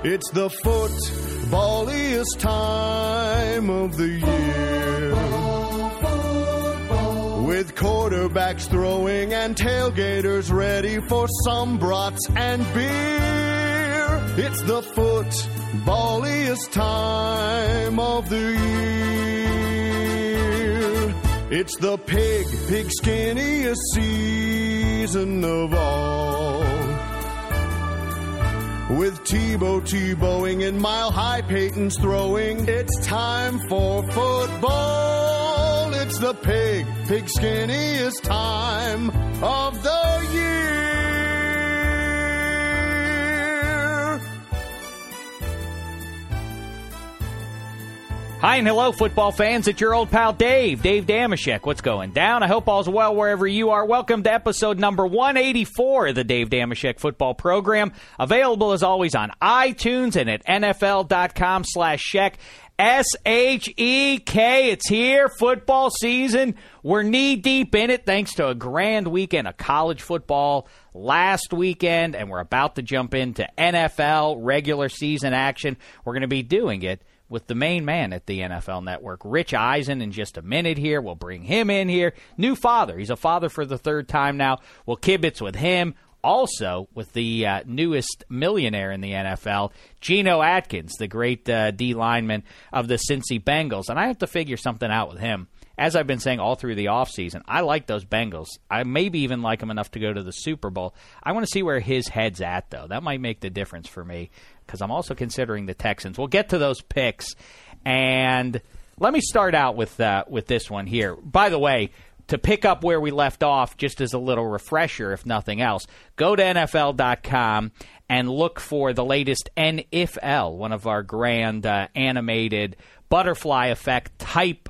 It's the footballiest time of the year. With quarterbacks throwing and tailgaters ready for some brats and beer. It's the footballiest time of the year. It's the pig-skinniest season of all. With Tebowing and Mile High Peyton's throwing, it's time for football. It's the pig-skinniest time of the year. Hi and hello, football fans. It's your old pal Dave Dameshek. What's going down? I hope all's well wherever you are. Welcome to episode number 184 of the Dave Dameshek football program. Available as always on iTunes and at NFL.com/Shek. S-H-E-K. It's here. Football season. We're knee-deep in it thanks to a grand weekend of college football last weekend, and we're about to jump into NFL regular season action. We're going to be doing it with the main man at the NFL Network, Rich Eisen, in just a minute here. We'll bring him in here. New father. He's a father for the third time now. We'll kibitz with him. Also, with the newest millionaire in the NFL, Geno Atkins, the great D lineman of the Cincy Bengals. And I have to figure something out with him. As I've been saying all through the offseason, I like those Bengals. I maybe even like them enough to go to the Super Bowl. I want to see where his head's at, though. That might make the difference for me, because I'm also considering the Texans. We'll get to those picks. And let me start out with this one here. By the way, to pick up where we left off, just as a little refresher, if nothing else, go to NFL.com and look for the latest NFL, one of our grand animated butterfly effect type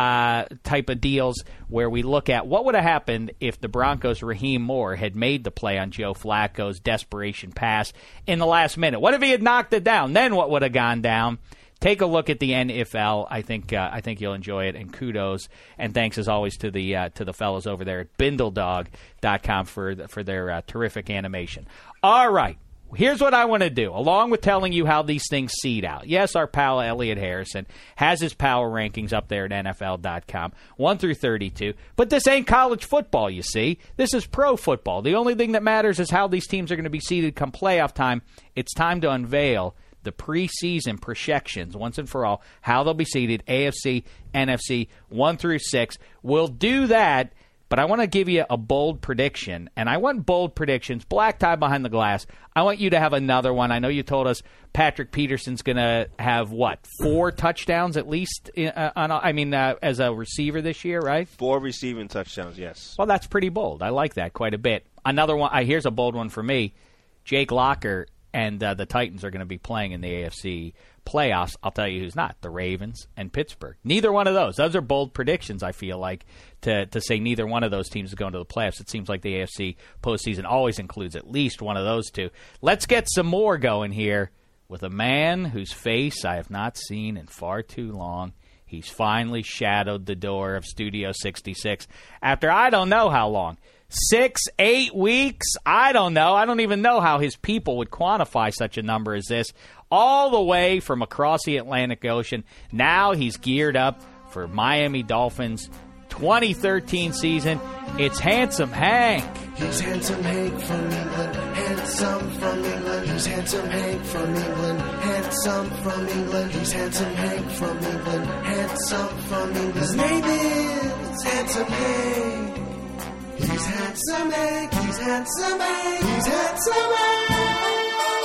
of deals where we look at what would have happened if the Broncos' Raheem Moore had made the play on Joe Flacco's desperation pass in the last minute. What if he had knocked it down? Then what would have gone down? Take a look at the NFL. I think you'll enjoy it, and kudos and thanks as always to the fellows over there at BindleDog.com for their terrific animation. All right. Here's what I want to do, along with telling you how these things seed out. Yes, our pal Elliot Harrison has his power rankings up there at NFL.com, 1 through 32. But this ain't college football, you see. This is pro football. The only thing that matters is how these teams are going to be seeded come playoff time. It's time to unveil the preseason projections, once and for all, how they'll be seeded, AFC, NFC, 1 through 6. We'll do that. But I want to give you a bold prediction, and I want bold predictions, black tie behind the glass. I want you to have another one. I know you told us Patrick Peterson's going to have, 4 touchdowns at least, as a receiver this year, right? 4 receiving touchdowns, yes. Well, that's pretty bold. I like that quite a bit. Another one, here's a bold one for me. Jake Locker and the Titans are going to be playing in the AFC playoffs. I'll tell you who's not, the Ravens and Pittsburgh. Neither one of those. Those are bold predictions, I feel like, to say neither one of those teams is going to the playoffs. It seems like the AFC postseason always includes at least one of those two. Let's get some more going here with a man whose face I have not seen in far too long. He's finally shadowed the door of Studio 66 after I don't know how long. 6, 8 weeks? I don't know. I don't even know how his people would quantify such a number as this. All the way from across the Atlantic Ocean. Now he's geared up for Miami Dolphins 2013 season. It's Handsome Hank. He's Handsome Hank from England, handsome from England. He's Handsome Hank from England, handsome from England. He's Handsome Hank from England, handsome from England. His name is Handsome Hank. He's Handsome Hank, he's Handsome Hank, he's Handsome Hank.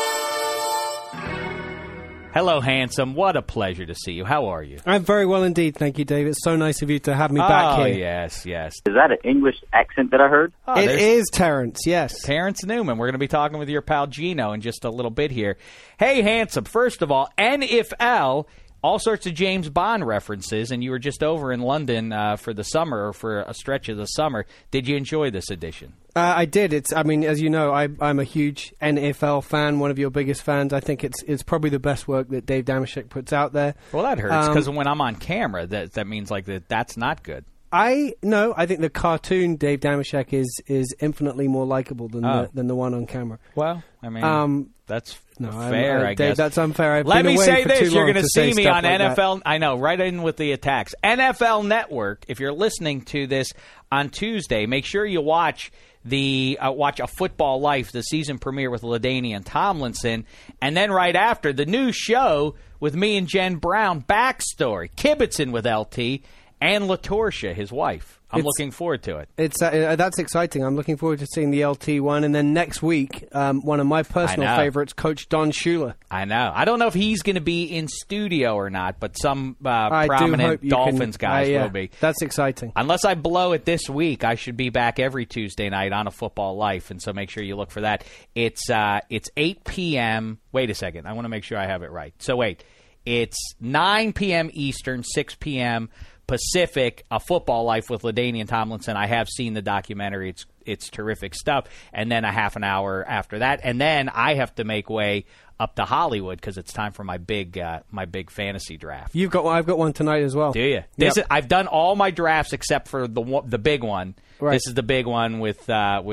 Hello, Handsome. What a pleasure to see you. How are you? I'm very well indeed, thank you, Dave. It's so nice of you to have me back here. Oh, yes, yes. Is that an English accent that I heard? It is Terrence, yes. Terrence Newman. We're going to be talking with your pal Geno in just a little bit here. Hey, Handsome, first of all, NFL, all sorts of James Bond references, and you were just over in London for the summer, or for a stretch of the summer. Did you enjoy this edition? I did. As you know, I'm a huge NFL fan, one of your biggest fans. I think it's probably the best work that Dave Dameshek puts out there. Well, that hurts, because when I'm on camera, that means like that's not good. I think the cartoon Dave Dameshek is infinitely more likable than the one on camera. Well, I mean, that's fair, I guess. Dave, that's unfair. I've Let been me away say for this. too You're long going to say see me stuff on like NFL. that. I know, right in with the attacks. NFL Network, if you're listening to this on Tuesday, make sure you watch watch A Football Life, the season premiere with LaDainian Tomlinson. And then right after, the new show with me and Jen Brown, Backstory, kibitzing with LT, and LaTorsha, his wife. I'm looking forward to it. It's that's exciting. I'm looking forward to seeing the LT one. And then next week, one of my personal favorites, Coach Don Shula. I know. I don't know if he's going to be in studio or not, but some prominent Dolphins guys will be. That's exciting. Unless I blow it this week, I should be back every Tuesday night on A Football Life, and so make sure you look for that. It's 8 p.m. Wait a second. I want to make sure I have it right. So wait. It's 9 p.m. Eastern, 6 p.m. Pacific, A Football Life with LaDainian Tomlinson. I have seen the documentary. It's terrific stuff. And then a half an hour after that. And then I have to make way up to Hollywood because it's time for my big fantasy draft. I've got one tonight as well. Do you? Yep. I've done all my drafts except for the big one. Right. This is the big one with the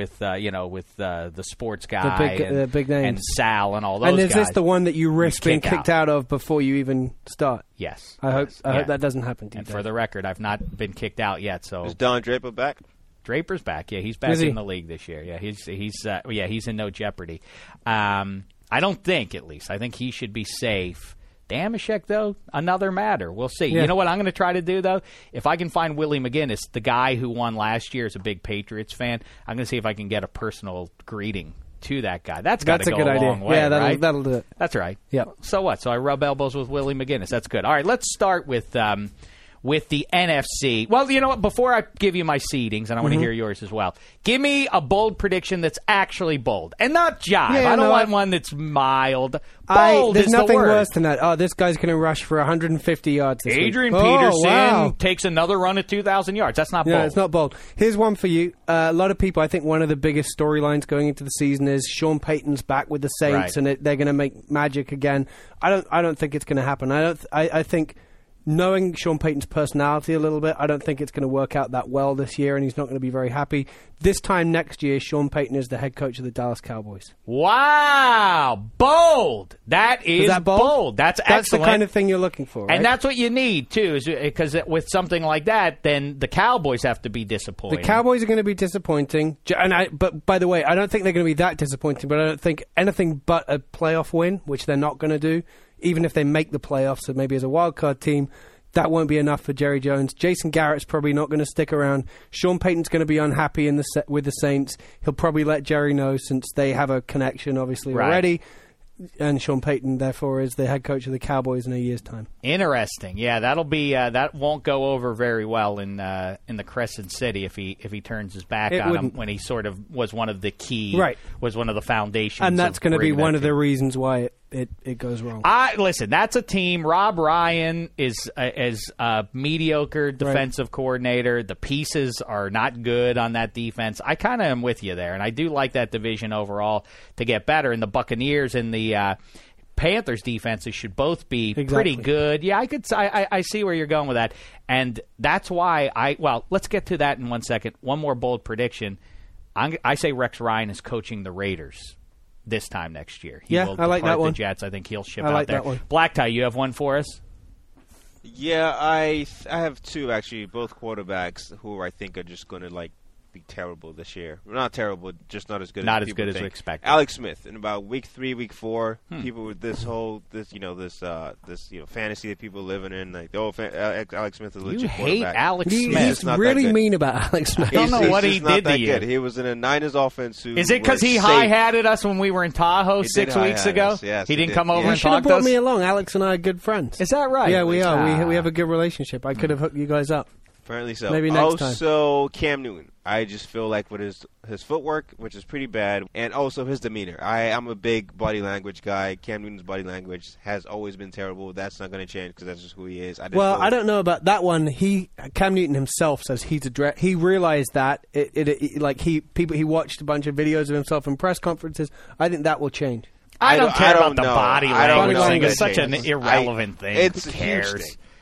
sports guy, the big names, and Sal and all those guys. And is this the one that you risk being kicked out of before you even start? Yes. I hope that doesn't happen to you. And for the record, I've not been kicked out yet. So is Don Draper back? Draper's back. Yeah, he's back in the league this year. Yeah, he's in no jeopardy. I don't think, at least. I think he should be safe. Dameshek, though, another matter. We'll see. Yeah. You know what I'm going to try to do, though? If I can find Willie McGinnis, the guy who won last year, is a big Patriots fan, I'm going to see if I can get a personal greeting to that guy. That's got to go a long way, yeah, right? That'll do it. That's right. Yeah. So what? So I rub elbows with Willie McGinnis. That's good. All right, let's start with the NFC. Well, you know what? Before I give you my seedings, and I want to hear yours as well, give me a bold prediction that's actually bold and not jive. I don't want one that's mild. Bold There's is nothing the word. worse than that. Oh, this guy's going to rush for 150 yards this Adrian week. Peterson takes another run at 2,000 yards. That's not bold. Yeah, it's not bold. Here's one for you. A lot of people, I think one of the biggest storylines going into the season is Sean Payton's back with the Saints, and they're going to make magic again. I don't think it's going to happen. I think knowing Sean Payton's personality a little bit, I don't think it's going to work out that well this year, and he's not going to be very happy. This time next year, Sean Payton is the head coach of the Dallas Cowboys. Wow. Bold. That is bold. That's excellent. That's the kind of thing you're looking for, right? And that's what you need, too, because with something like that, then the Cowboys have to be disappointing. The Cowboys are going to be disappointing. But by the way, I don't think they're going to be that disappointing, but I don't think anything but a playoff win, which they're not going to do, even if they make the playoffs, so maybe as a wildcard team, that won't be enough for Jerry Jones. Jason Garrett's probably not going to stick around. Sean Payton's going to be unhappy with the Saints. He'll probably let Jerry know since they have a connection, obviously, already. And Sean Payton, therefore, is the head coach of the Cowboys in a year's time. Interesting. Yeah, that'll be that won't go over very well in the Crescent City if he turns his back on him when he sort of was one of the key, was one of the foundations. And that's going to be one of the reasons why it goes wrong. Listen, that's a team. Rob Ryan is a mediocre defensive coordinator. The pieces are not good on that defense. I kind of am with you there, and I do like that division overall to get better. And the Buccaneers and the Panthers defenses should both be pretty good. Yeah, I see where you're going with that, and that's why let's get to that in 1 second. One more bold prediction. I say Rex Ryan is coaching the Raiders this time next year. He will I like that one. The Jets. I think he'll ship out there. That one. Black Tie, you have one for us? Yeah, I have two actually, both quarterbacks who I think are just going to be terrible this year. Not terrible, just not as good. Not as as good think. as we expected. Alex Smith in about week 3, week 4. People with this fantasy that people living in, like Alex Smith is a legit quarterback. You hate Alex Smith. He's really mean about Alex Smith. I don't know what he did to you. Good. He was in a Niners offense. Is it because he high-hatted us when we were in Tahoe 6 weeks ago? Yes, he didn't come over You and should have talk to brought us? me along. Alex and I are good friends. Is that right? Yeah, we are. We have a good relationship. I could have hooked you guys up. Apparently so. Maybe next time. Also, Cam Newton. I just feel like with his footwork, which is pretty bad, and also his demeanor. I'm a big body language guy. Cam Newton's body language has always been terrible. That's not going to change because that's just who he is. I don't know about that one. Cam Newton himself says he realized that he watched a bunch of videos of himself in press conferences. I think that will change. I don't care about the know. body language thing. It's such change. an irrelevant thing. It's Who a cares? huge thing.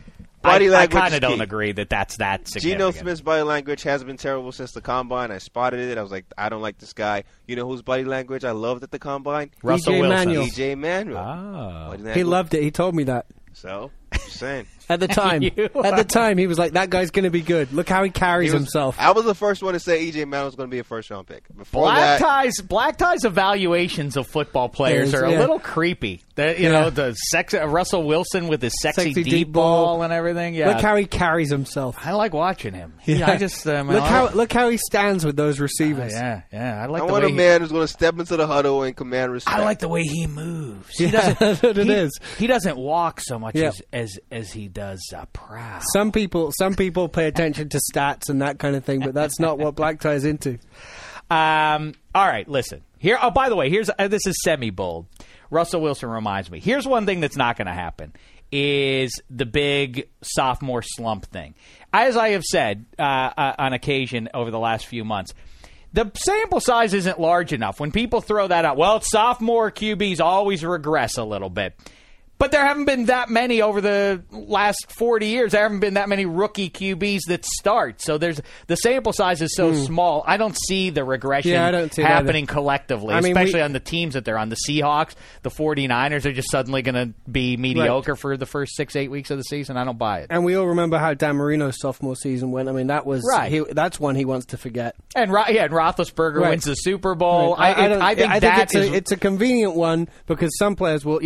body I language kind is of don't key. agree that's that significant. Geno Smith's body language has been terrible since the combine. I spotted it. I was like, I don't like this guy. You know whose body language I loved at the combine? Russell E.J. Wilson. Manuel. E.J. Manuel. Oh. Body language. He loved it. He told me that. So, just saying. At the time. At the time, he was like, that guy's going to be good. Look how he carries himself. I was the first one to say E.J. Manuel was going to be a first-round pick. Before Black that, ties evaluations of football players are a Yeah. little creepy. You know, the Russell Wilson with his sexy deep ball and everything. Yeah, Look how he carries himself. I like watching him. Yeah. I just Look how he stands with those receivers. yeah. I like I the want way a man who's going to step into the huddle and command respect. I like the way he moves. He Yeah, doesn't. that's what it is. He doesn't walk so much Yeah. as he does proud. Some people pay attention to stats and that kind of thing, but that's not what black tie is into. All right, listen. Here. Oh, by the way, here's this is semi-bold. Russell Wilson reminds me. Here's one thing that's not going to happen is the big sophomore slump thing. As I have said on occasion over the last few months, the sample size isn't large enough. When people throw that out, well, sophomore QBs always regress a little bit. But there haven't been that many over the last 40 years. There haven't been that many rookie QBs that start. So the sample size is so small. I don't see the regression Yeah, I don't see that happening either. collectively, I mean, especially on the teams that they're on. The Seahawks, the 49ers are just suddenly going to be mediocre for the first 6-8 weeks of the season. I don't buy it. And we all remember how Dan Marino's sophomore season went. I mean, that was Right. that's one he wants to forget. And Roethlisberger Right. wins the Super Bowl. I think that is it's a convenient one because some players will,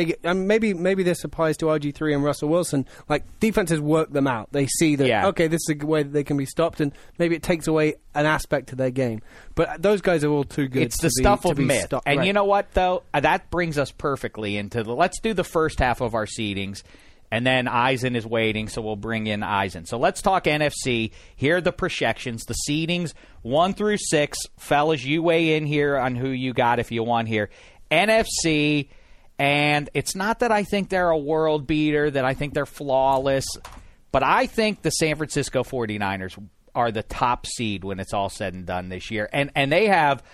maybe this applies to RG3 and Russell Wilson. Like defenses work them out. They see that okay, this is a way that they can be stopped, and maybe it takes away an aspect to their game. But those guys are all too good. It's the to stuff be, of to be myth. stopped. And Right. you know what, though? That brings us perfectly into let's do the first half of our seedings, and then Eisen is waiting, so we'll bring in Eisen. So let's talk NFC. Here are the projections, the seedings, 1 through 6. Fellas, you weigh in here on who you got if you want here. NFC, and it's not that I think they're a world beater, that I think they're flawless, but I think the San Francisco 49ers are the top seed when it's all said and done this year. And they have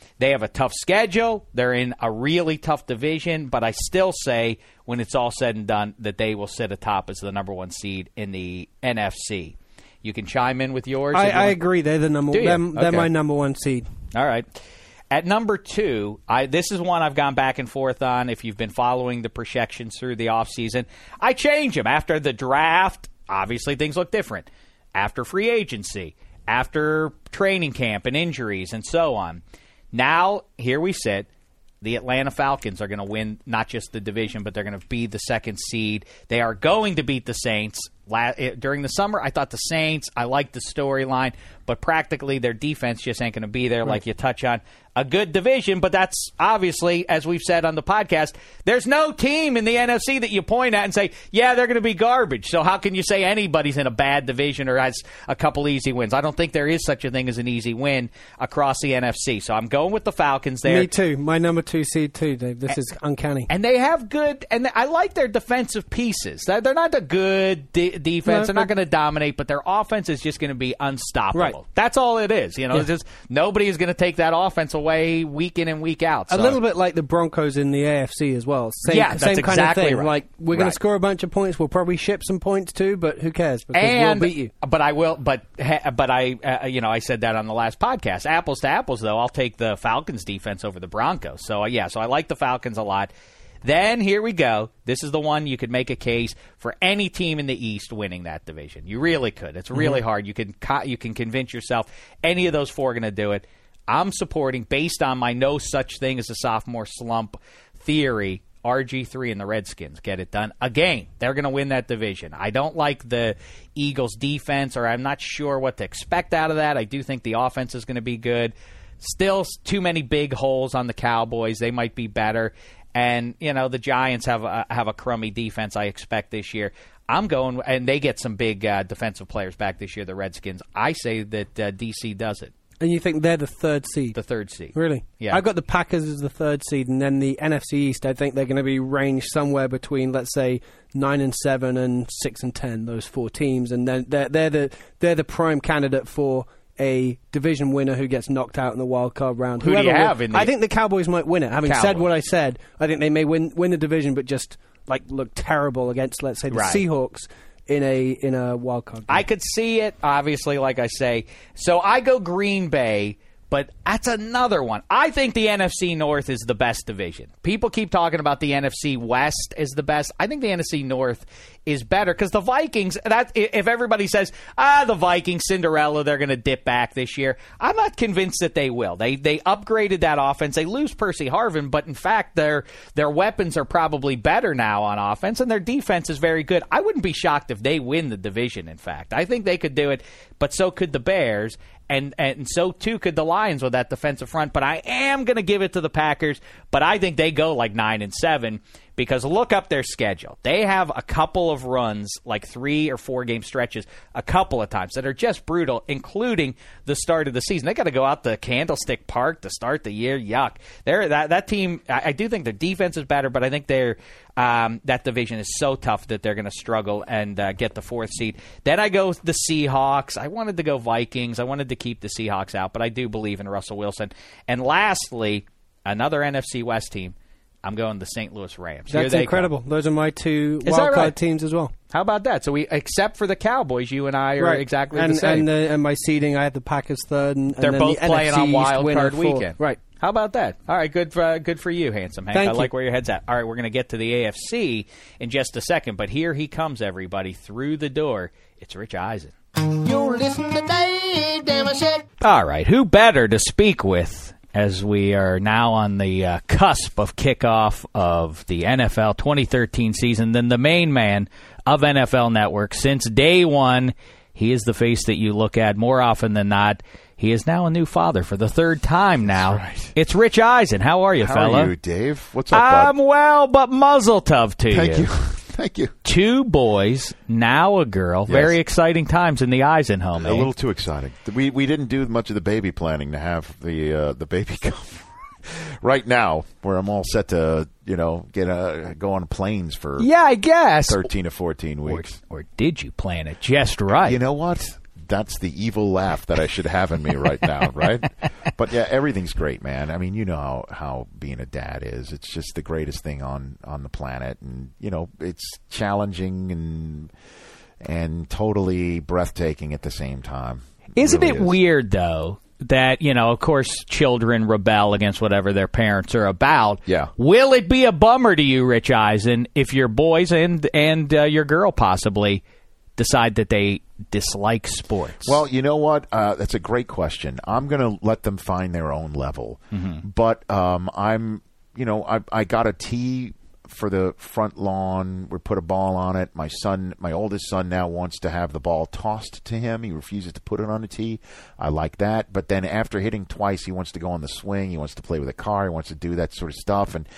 a tough schedule. They're in a really tough division, but I still say when it's all said and done that they will sit atop as the number 1 seed in the NFC. You can chime in with yours. I agree. They're the number. Do you? They're Okay. my number 1 seed. All right. At number 2, this is one I've gone back and forth on. If you've been following the projections through the offseason, I change them. After the draft, obviously things look different. After free agency, after training camp and injuries and so on. Now, here we sit. The Atlanta Falcons are going to win not just the division, but they're going to be the 2nd seed. They are going to beat the Saints. During the summer, I thought the Saints, I liked the storyline, but practically their defense just ain't going to be there like you touch on. A good division, but that's obviously, as we've said on the podcast, there's no team in the NFC that you point at and say, yeah, they're going to be garbage. So how can you say anybody's in a bad division or has a couple easy wins? I don't think there is such a thing as an easy win across the NFC. So I'm going with the Falcons there. Me too. My number 2 seed too, Dave. This is uncanny. And they have good, and I like their defensive pieces. They're not a good defense. No, They're not going to dominate, but their offense is just going to be unstoppable. Right. That's all it is. It's just nobody is going to take that offense away week in and week out. So. A little bit like the Broncos in the AFC as well. Same That's kind of exactly thing. right. Like we're going Right. to score a bunch of points. We'll probably ship some points too, but who cares? Because And, we'll beat you. But I will. But I said that on the last podcast. Apples to apples, though, I'll take the Falcons defense over the Broncos. So so I like the Falcons a lot. Then here we go. This is the one you could make a case for any team in the East winning that division. You really could. It's really hard. You can convince yourself any of those 4 are going to do it. I'm supporting, based on my no such thing as a sophomore slump theory, RG3 and the Redskins get it done. Again, they're going to win that division. I don't like the Eagles' defense, or I'm not sure what to expect out of that. I do think the offense is going to be good. Still too many big holes on the Cowboys. They might be better. And, the Giants have a crummy defense, I expect, this year. I'm going, and they get some big defensive players back this year, the Redskins. I say that DC does it. And you think they're the 3rd seed? The 3rd seed. Really? Yeah. I've got the Packers as the 3rd seed, and then the NFC East, I think they're going to be ranged somewhere between, let's say, 9-7 and 6-10. Those 4 teams, and then they're the prime candidate for a division winner who gets knocked out in the wild card round. Who do you have in the... I think the Cowboys might win it. Having said Cowboys. what I said, I think they may win the division, but just look terrible against, let's say, the Right. Seahawks. in a wild card game. I could see it, obviously, like I say. So I go Green Bay, but that's another one. I think the NFC North is the best division. People keep talking about the NFC West is the best. I think the NFC North is better because the Vikings, if everybody says, the Vikings, Cinderella, they're going to dip back this year, I'm not convinced that they will. They upgraded that offense. They lose Percy Harvin, but in fact, their weapons are probably better now on offense, and their defense is very good. I wouldn't be shocked if they win the division, in fact. I think they could do it, but so could the Bears. And so, too, could the Lions with that defensive front. But I am going to give it to the Packers, but I think they go like 9-7 because look up their schedule. They have a couple of runs, like 3 or 4 game stretches, a couple of times that are just brutal, including the start of the season. They got to go out to Candlestick Park to start the year. Yuck. That team, I do think their defense is better, but I think that division is so tough that they're going to struggle and get the 4th seed. Then I go the Seahawks. I wanted to go Vikings. I wanted to keep the Seahawks out, but I do believe in Russell Wilson. And lastly, another NFC West team. I'm going the St. Louis Rams. That's incredible. Those are my 2 wildcard teams as well. How about that? So except for the Cowboys, you and I are exactly the same. And my seeding, I have the Packers 3rd. And they're both playing on wild card 4th. weekend. Right. How about that? All right, good for you, Handsome Hank. I like where your head's at. All right, we're going to get to the AFC in just a second, but here he comes, everybody, through the door. It's Rich Eisen. You listen to Dave Damashek. All right, who better to speak with as we are now on the cusp of kickoff of the NFL 2013 season than the main man of NFL Network. Since day one, he is the face that you look at more often than not. He is now a new father for the 3rd time now. Right. It's Rich Eisen. How are you, fella? How are you, Dave? What's up, bud? I'm well, but muzzle tov to Thank you. Thank you. 2 boys, now a girl. Yes. Very exciting times in the Eisen home. A little too exciting. We didn't do much of the baby planning to have the baby come right now, where I'm all set to go on planes for I guess 13 to 14 weeks. Or did you plan it just right? You know what? That's the evil laugh that I should have in me right now, right? But yeah, everything's great, man. I mean, you know how being a dad is. It's just the greatest thing on the planet, and it's challenging and totally breathtaking at the same time. Isn't it weird though that of course, children rebel against whatever their parents are about? Yeah. Will it be a bummer to you, Rich Eisen, if your boys and your girl possibly decide that they dislike sports? Well, you know what? That's a great question. I'm going to let them find their own level. Mm-hmm. But I got a tee for the front lawn. We put a ball on it. My oldest son now wants to have the ball tossed to him. He refuses to put it on a tee. I like that. But then after hitting twice, he wants to go on the swing. He wants to play with a car. He wants to do that sort of stuff. And,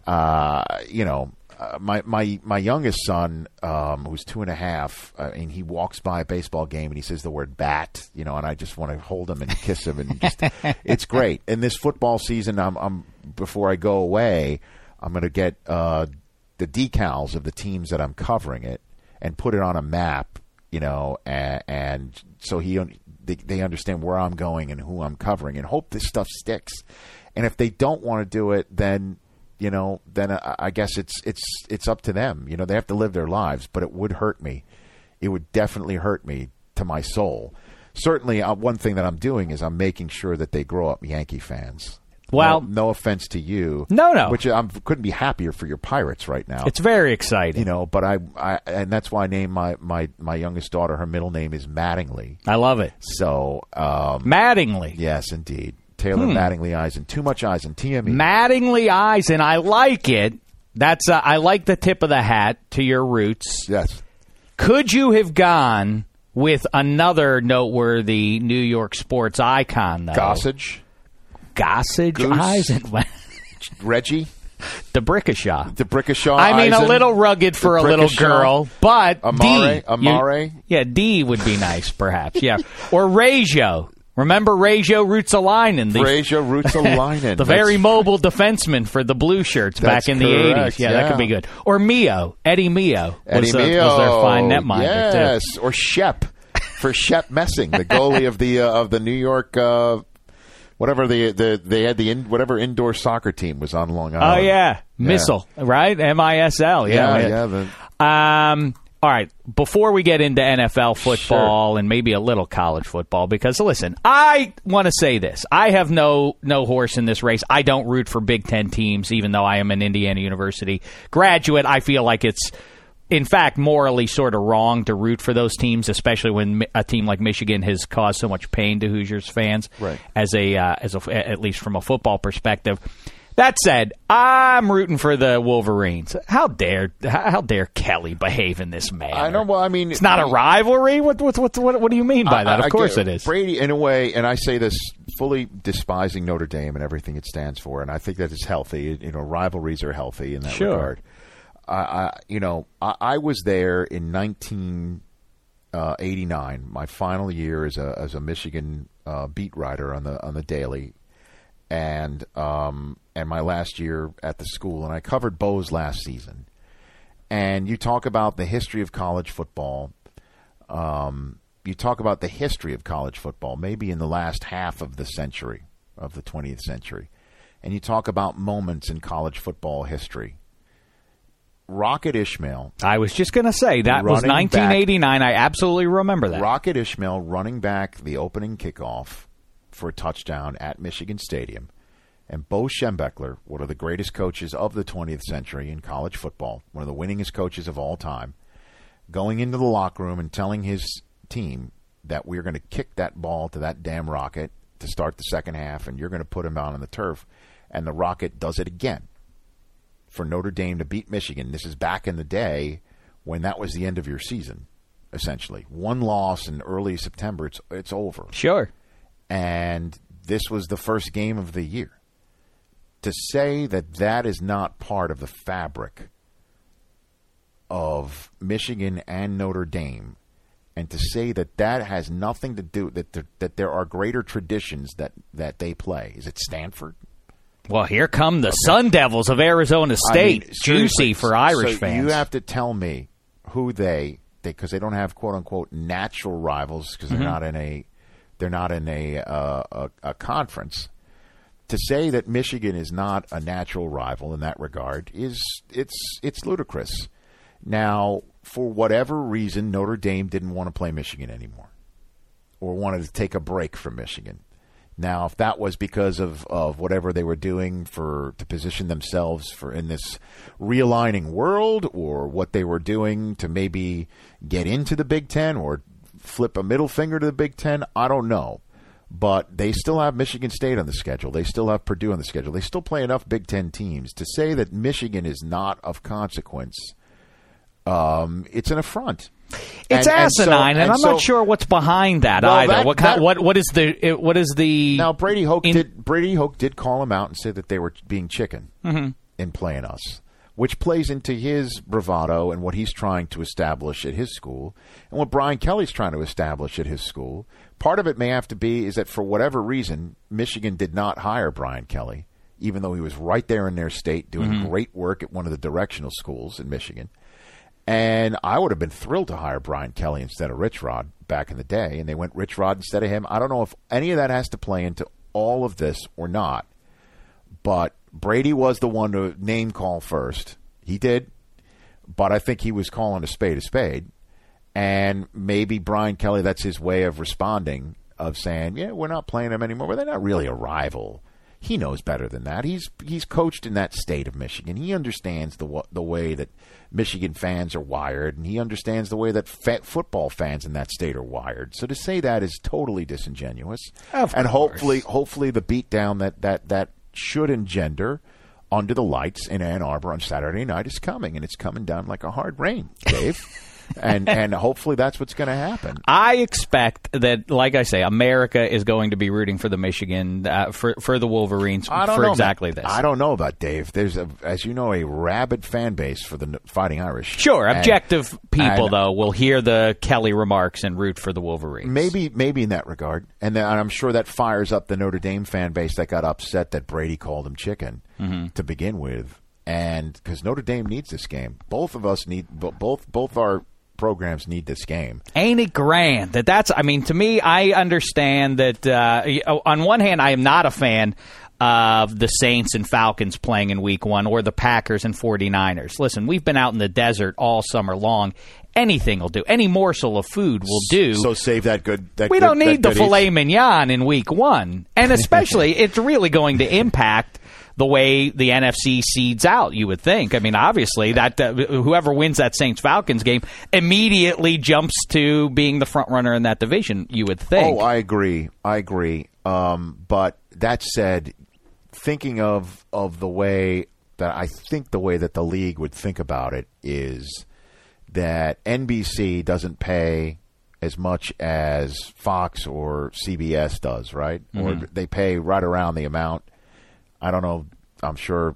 my youngest son, who's 2.5, and he walks by a baseball game and he says the word bat, and I just want to hold him and kiss him, and just it's great. And this football season, I'm before I go away, I'm going to get the decals of the teams that I'm covering it and put it on a map, and so they understand where I'm going and who I'm covering, and hope this stuff sticks. And if they don't want to do it, then I guess it's up to them. They have to live their lives, but it would hurt me. It would definitely hurt me to my soul. Certainly, one thing that I'm doing is I'm making sure that they grow up Yankee fans. Well, no offense to you. No. Which I couldn't be happier for your Pirates right now. It's very exciting. But I and that's why I named my youngest daughter, her middle name is Mattingly. I love it. So Mattingly. Yes, indeed. Taylor Mattingly Eisen. Too much Eisen. TME. Mattingly Eisen. I like it. That's I like the tip of the hat to your roots. Yes. Could you have gone with another noteworthy New York sports icon, though? Gossage Goose. Eisen. Reggie. DeBrickashaw. I mean, Eisen. A little rugged for a little girl, but Amare. D would be nice, perhaps. Yeah. Or Rajo. Remember Rajo Ruotsalainen? Rajo Ruotsalainen. The very mobile defenseman for the Blue Shirts back in the 80s. Yeah, that could be good. Or Mio. Eddie Mio was their fine netminder, yes. too. Or Shep. For Shep Messing, the goalie of the New York... whatever they had whatever indoor soccer team was on Long Island. Oh yeah, Missile, right? MISL. Yeah. All right, before we get into NFL football and maybe a little college football, because, listen, I want to say this. I have no horse in this race. I don't root for Big Ten teams, even though I am an Indiana University graduate. I feel like it's, in fact, morally sort of wrong to root for those teams, especially when a team like Michigan has caused so much pain to Hoosiers fans, right, at least from a football perspective. That said, I'm rooting for the Wolverines. How dare Kelly behave in this manner? I know. Well, I mean, it's not a rivalry. What do you mean by that? Of course it is. Brady, in a way, and I say this fully despising Notre Dame and everything it stands for, and I think that is healthy. Rivalries are healthy in that regard. I was there in 1989, my final year as a Michigan beat writer on the Daily. And my last year at the school, and I covered Bo's last season. And you talk about the history of college football. You talk about the history of college football, maybe in the last half of the century, of the 20th century. And you talk about moments in college football history. Rocket Ismail. I was just going to say, that was 1989. I absolutely remember that. Rocket Ismail running back the opening kickoff for a touchdown at Michigan Stadium, and Bo Schembechler, one of the greatest coaches of the 20th century in college football, one of the winningest coaches of all time, going into the locker room and telling his team that we're going to kick that ball to that damn Rocket to start the second half, and you're going to put him out on the turf, and the Rocket does it again for Notre Dame to beat Michigan. This is back in the day when that was the end of your season, essentially. One loss in early September, it's over. Sure. And this was the first game of the year. To say that is not part of the fabric of Michigan and Notre Dame, and to say that has nothing to do, that there are greater traditions that they play. Is it Stanford? Well, here come the Sun Devils of Arizona State. Juicy for Irish fans. You have to tell me who because they don't have quote-unquote natural rivals, because they're not in a conference. To say that Michigan is not a natural rival in that regard it's ludicrous. Now, for whatever reason, Notre Dame didn't want to play Michigan anymore, or wanted to take a break from Michigan. Now, if that was because of whatever they were doing to position themselves for in this realigning world, or what they were doing to maybe get into the Big Ten or flip a middle finger to the Big Ten, I don't know. But they still have Michigan State on the schedule. They still have Purdue on the schedule. They still play enough Big Ten teams. To say that Michigan is not of consequence, it's an affront. It's asinine, and I'm not sure what's behind that either. What is the now? Brady Hoke did call him out and say that they were being chicken in playing us, which plays into his bravado and what he's trying to establish at his school, and what Brian Kelly's trying to establish at his school. Part of it may have to be is that for whatever reason, Michigan did not hire Brian Kelly, even though he was right there in their state doing great work at one of the directional schools in Michigan. And I would have been thrilled to hire Brian Kelly instead of Rich Rod back in the day, and they went Rich Rod instead of him. I don't know if any of that has to play into all of this or not, but Brady was the one to name call first. He did, but I think he was calling a spade. And maybe Brian Kelly, that's his way of responding, of saying, yeah, we're not playing them anymore. But they're not really a rival. He knows better than that. He's coached in that state of Michigan. He understands the way that Michigan fans are wired, and he understands the way that football fans in that state are wired. So to say that is totally disingenuous. And hopefully the beatdown that should engender under the lights in Ann Arbor on Saturday night is coming, and it's coming down like a hard rain, Dave. And hopefully that's what's going to happen. I expect that, like I say, America is going to be rooting for the Michigan, for the Wolverines for exactly this. I don't know about Dave. There's, as you know, a rabid fan base for the Fighting Irish. Sure, objective people, though, will hear the Kelly remarks and root for the Wolverines. Maybe in that regard. And I'm sure that fires up the Notre Dame fan base that got upset that Brady called him chicken to begin with. And because Notre Dame needs this game. Both of us need, both our programs need this game. Ain't it grand? To me, I understand that on one hand, I am not a fan of the Saints and Falcons playing in week 1 or the Packers and 49ers. Listen, we've been out in the desert all summer long. Anything will do. Any morsel of food will do. So save that good. We don't need the filet mignon in week 1. And especially, it's really going to impact the way the NFC seeds out, you would think. I mean, obviously, that whoever wins that Saints-Falcons game immediately jumps to being the front runner in that division, you would think. Oh, I agree. But that said, thinking of the way that the league would think about it is that NBC doesn't pay as much as Fox or CBS does, right? Mm-hmm. Or they pay right around the amount. I don't know. I'm sure,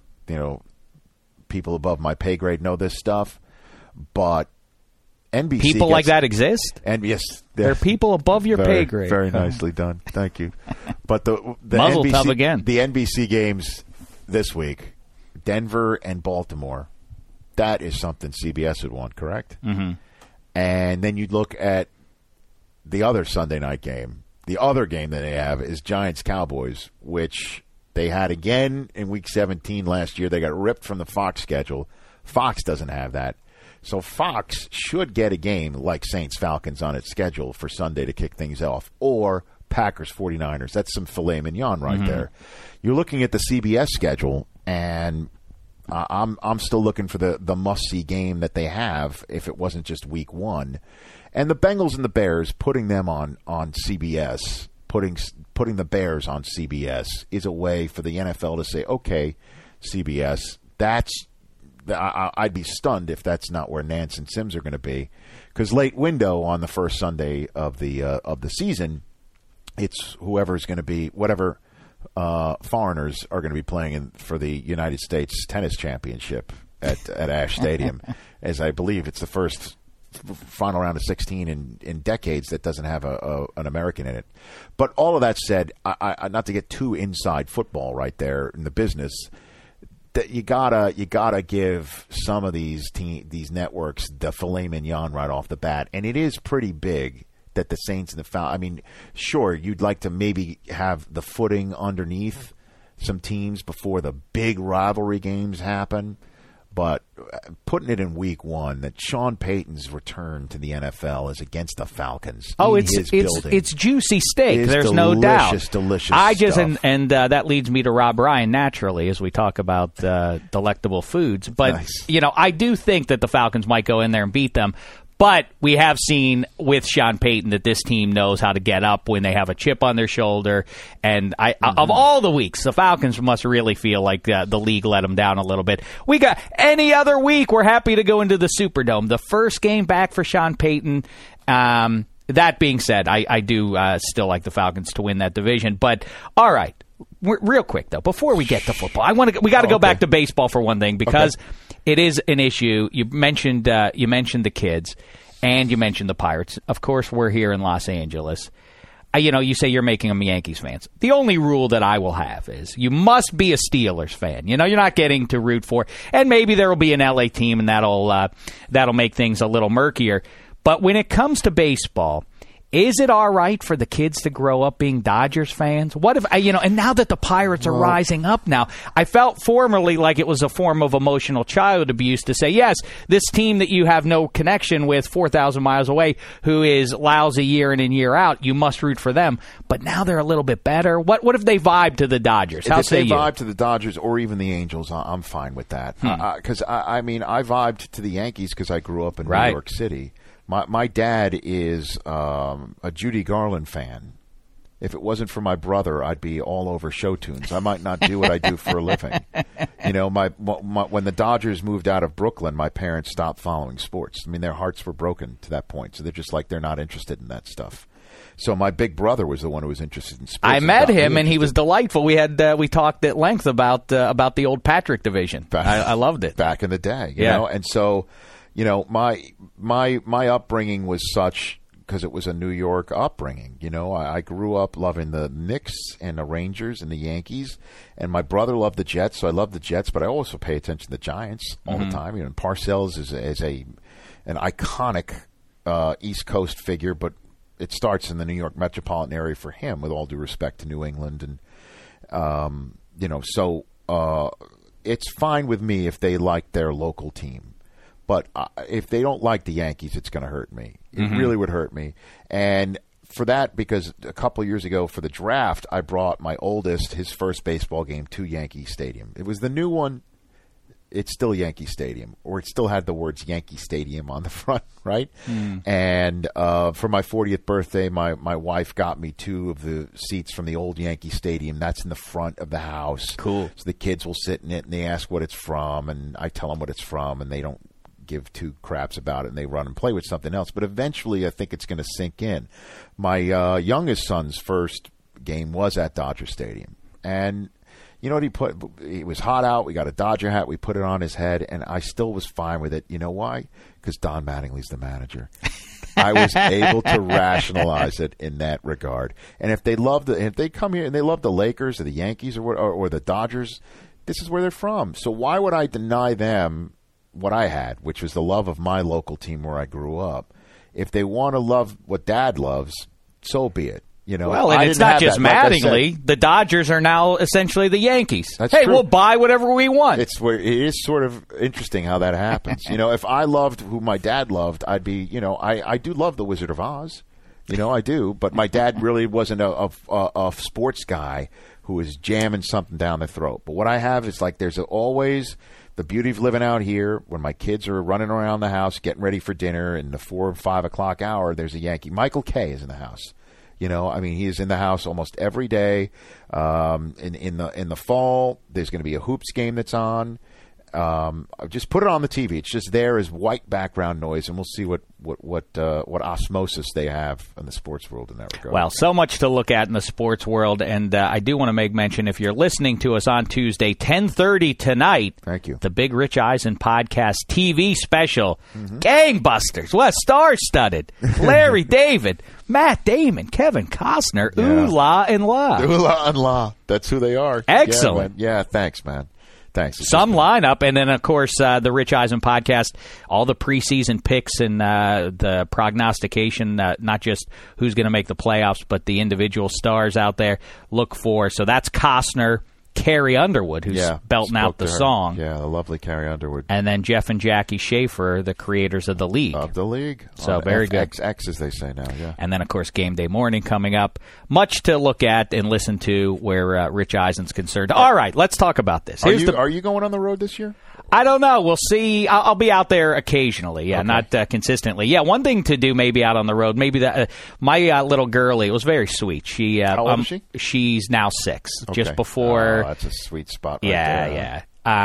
people above my pay grade know this stuff, but NBC people like that exist? And yes, there are people above your pay grade. Very nicely done. Thank you. But the Muzzle tub again. The NBC games this week, Denver and Baltimore, that is something CBS would want, correct? Mm-hmm. And then you'd look at the other Sunday night game. The other game that they have is Giants-Cowboys, which they had again in Week 17 last year. They got ripped from the Fox schedule. Fox doesn't have that. So Fox should get a game like Saints-Falcons on its schedule for Sunday to kick things off, or Packers-49ers. That's some filet mignon right there. You're looking at the CBS schedule, and I'm still looking for the must-see game that they have if it wasn't just Week 1. And the Bengals and the Bears, putting them on CBS, putting the Bears on CBS is a way for the NFL to say, okay, CBS, I'd be stunned if that's not where Nance and Sims are going to be, because late window on the first Sunday of the season, it's whoever's going to be, whatever foreigners are going to be playing for the United States Tennis Championship at Ash Stadium, as I believe it's the first final round of 16 in decades that doesn't have an American in it. But all of that said, I not to get too inside football right there in the business, that you gotta give some of these networks the filet mignon right off the bat, and it is pretty big that the Saints and the Falcons. I mean, sure, you'd like to maybe have the footing underneath some teams before the big rivalry games happen. But putting it in Week 1, that Sean Payton's return to the NFL is against the Falcons. Oh, it's juicy steak. There's no doubt. Delicious stuff. And that leads me to Rob Ryan naturally as we talk about delectable foods. But nice. I do think that the Falcons might go in there and beat them. But we have seen with Sean Payton that this team knows how to get up when they have a chip on their shoulder. And of all the weeks, the Falcons must really feel like the league let them down a little bit. We got any other week, we're happy to go into the Superdome. The first game back for Sean Payton. That being said, I do still like the Falcons to win that division. But all right, real quick though, before we get to football, we got to go back to baseball for one thing because. Okay. It is an issue. You mentioned the kids, and you mentioned the Pirates. Of course, we're here in Los Angeles. You say you're making them Yankees fans. The only rule that I will have is you must be a Steelers fan. You're not getting to root for, and maybe there will be an LA team, and that'll make things a little murkier. But when it comes to baseball, is it all right for the kids to grow up being Dodgers fans? What if, and now that the Pirates are rising up now, I felt formerly like it was a form of emotional child abuse to say, yes, this team that you have no connection with 4,000 miles away, who is lousy year in and year out, you must root for them. But now they're a little bit better. What if they vibe to the Dodgers? If they vibe to the Dodgers or even the Angels, I'm fine with that. Because, I vibed to the Yankees because I grew up in New York City. My dad is a Judy Garland fan. If it wasn't for my brother, I'd be all over show tunes. I might not do what I do for a living. When the Dodgers moved out of Brooklyn, my parents stopped following sports. I mean, their hearts were broken to that point. So they're just like, they're not interested in that stuff. So my big brother was the one who was interested in sports. I met him, and he was delightful. We talked at length about the old Patrick division. I loved it. Back in the day, you know? And so... my upbringing was such because it was a New York upbringing. I grew up loving the Knicks and the Rangers and the Yankees, and my brother loved the Jets, so I loved the Jets. But I also pay attention to the Giants all the time. Parcells is an iconic East Coast figure, but it starts in the New York metropolitan area for him, with all due respect to New England. And, so it's fine with me if they like their local team. But if they don't like the Yankees, it's going to hurt me. It really would hurt me. And for that, because a couple of years ago for the draft, I brought my oldest, his first baseball game, to Yankee Stadium. It was the new one. It's still Yankee Stadium, or it still had the words Yankee Stadium on the front, right? And for my 40th birthday, my wife got me 2 of the seats from the old Yankee Stadium. That's in the front of the house. Cool. So the kids will sit in it, and they ask what it's from, and I tell them what it's from, and they don't give 2 craps about it, and they run and play with something else. But eventually I think it's going to sink in. My youngest son's first game was at Dodger Stadium, and you know what it was hot out. We got a Dodger hat. We put it on his head, and I still was fine with it. You know why? Because Don Mattingly's the manager. I was able to rationalize it in that regard. And if they come here and they love the Lakers or the Yankees or the Dodgers, this is where they're from. So why would I deny them what I had, which was the love of my local team where I grew up? If they want to love what Dad loves, so be it. Well, and it's not just Mattingly. The Dodgers are now essentially the Yankees. That's true. We'll buy whatever we want. It is sort of interesting how that happens. If I loved who my dad loved, I'd be, I do love the Wizard of Oz. I do. But my dad really wasn't a sports guy who was jamming something down the throat. But what I have is there's always the beauty of living out here. When my kids are running around the house getting ready for dinner in the 4 or 5 o'clock hour, there's a Yankee. Michael Kay is in the house. He is in the house almost every day. In the fall, there's going to be a hoops game that's on. Just put it on the TV. It's just there as white background noise, and we'll see what osmosis they have in the sports world in that regard. Well, so much to look at in the sports world, and I do want to make mention, if you're listening to us on Tuesday, 10:30 tonight. Thank you. The Big Rich Eisen podcast TV special, gangbusters. What, star-studded? Larry David, Matt Damon, Kevin Costner, ooh la and la. Ooh la and la. That's who they are. Excellent. Yeah, thanks, man. Thanks. Some lineup, and then, of course, the Rich Eisen podcast, all the preseason picks and the prognostication, not just who's going to make the playoffs, but the individual stars out there. Look for. So that's Costner, Carrie Underwood, who's belting out the song. Yeah, the lovely Carrie Underwood. And then Jeff and Jackie Schaefer, the creators of The League. So very good. FXX, as they say now, yeah. And then, of course, Game Day Morning coming up. Much to look at and listen to where Rich Eisen's concerned. All right, let's talk about this. Are you going on the road this year? I don't know. We'll see. I'll be out there occasionally. Yeah, not consistently. Yeah, one thing to do maybe out on the road. Maybe my little girlie, it was very sweet. How old is she? She's now 6. Okay. Just before. Oh, that's a sweet spot right there. Yeah.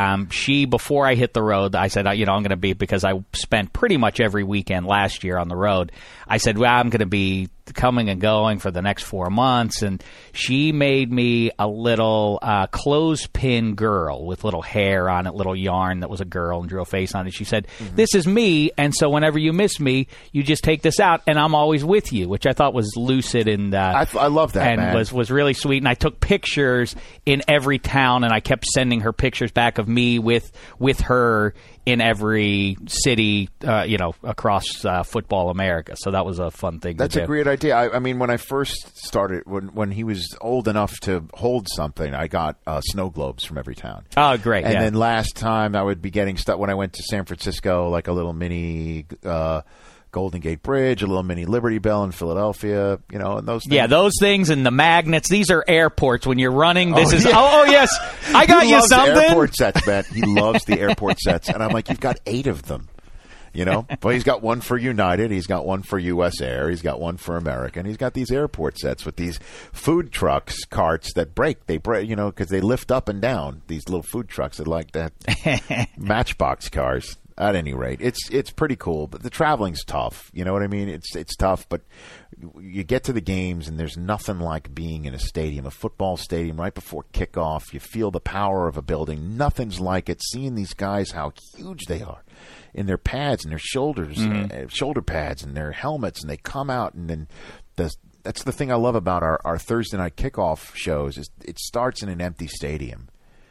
Before I hit the road, I said, I'm going to be, because I spent pretty much every weekend last year on the road. I said, well, I'm going to be coming and going for the next 4 months. And she made me a little clothespin girl with little hair on it, little yarn that was a girl, and drew a face on it. She said, this is me. And so whenever you miss me, you just take this out and I'm always with you, which I thought was lucid. And I love that, and man. was really sweet. And I took pictures in every town, and I kept sending her pictures back of me with her in every city, across football America. So that was a fun thing to do. That's a great idea. I mean, when I first started, when he was old enough to hold something, I got snow globes from every town. Oh, great. And then last time I would be getting stuff when I went to San Francisco, like a little mini Golden Gate Bridge, a little mini Liberty Bell in Philadelphia, and those things. Yeah, those things and the magnets. These are airports when you're running. This is yes, I got you something. He loves airport sets, man. He loves the airport sets, and I'm like, you've got 8 of them. But he's got one for United, he's got one for U.S. Air, he's got one for American. He's got these airport sets with these food trucks, carts that break. They break, because they lift up and down. These little food trucks that like that Matchbox cars. At any rate, it's pretty cool, but the traveling's tough. You know what I mean? It's tough, but you get to the games, and there's nothing like being in a stadium, a football stadium, right before kickoff. You feel the power of a building. Nothing's like it. Seeing these guys, how huge they are, in their pads and their shoulders, shoulder pads and their helmets, and they come out, and then that's the thing I love about our Thursday night kickoff shows is it starts in an empty stadium,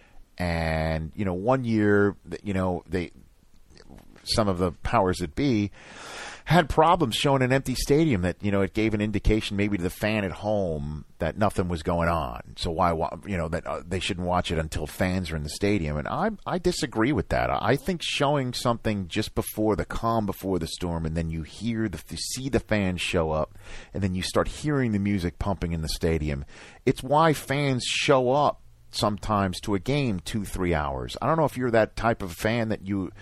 and one year, some of the powers that be had problems showing an empty stadium that, it gave an indication maybe to the fan at home that nothing was going on. So why, that they shouldn't watch it until fans are in the stadium. And I disagree with that. I think showing something just before the calm before the storm, and then you see the fans show up, and then you start hearing the music pumping in the stadium. It's why fans show up sometimes to a game 2-3 hours. I don't know if you're that type of fan that you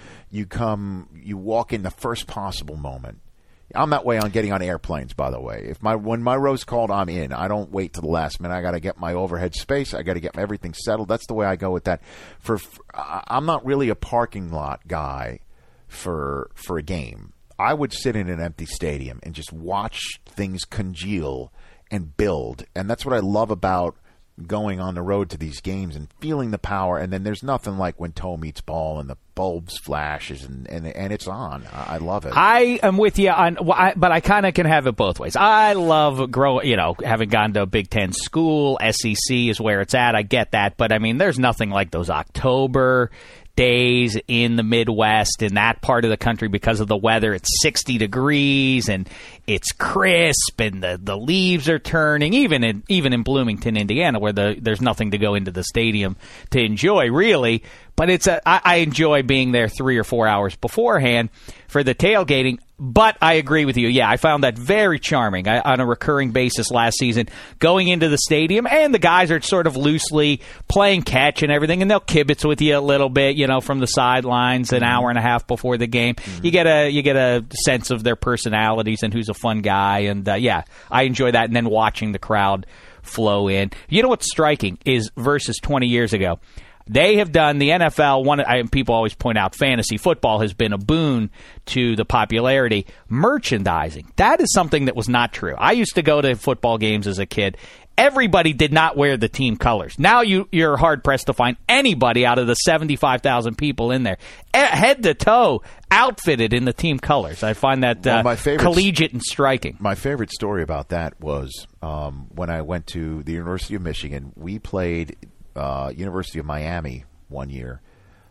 walk in the first possible moment. I'm that way on getting on airplanes, by the way. When my row's called, I'm in. I don't wait to the last minute. I got to get my overhead space. I got to get everything settled. That's the way I go with that. I'm not really a parking lot guy for a game. I would sit in an empty stadium and just watch things congeal and build. And that's what I love about going on the road to these games and feeling the power. And then there's nothing like when toe meets ball and the bulbs flashes and it's on. I love it. I am with you on, but I kind of can have it both ways. I love having gone to a Big Ten school. SEC is where it's at. I get that, but I mean, there's nothing like those October days in the Midwest, in that part of the country, because of the weather. It's 60 degrees and it's crisp and the leaves are turning, even in Bloomington, Indiana, where there's nothing to go into the stadium to enjoy, really. But I enjoy being there 3 or 4 hours beforehand for the tailgating. But I agree with you. Yeah, I found that very charming on a recurring basis last season, going into the stadium, and the guys are sort of loosely playing catch and everything, and they'll kibitz with you a little bit, from the sidelines an hour and a half before the game. Mm-hmm. You get a sense of their personalities and who's a fun guy, and I enjoy that. And then watching the crowd flow in. You know what's striking is versus 20 years ago. They have done the NFL. People always point out fantasy football has been a boon to the popularity. Merchandising, that is something that was not true. I used to go to football games as a kid. Everybody did not wear the team colors. Now you're hard-pressed to find anybody out of the 75,000 people in there, head to toe, outfitted in the team colors. I find that collegiate and striking. My favorite story about that was when I went to the University of Michigan. We played University of Miami one year.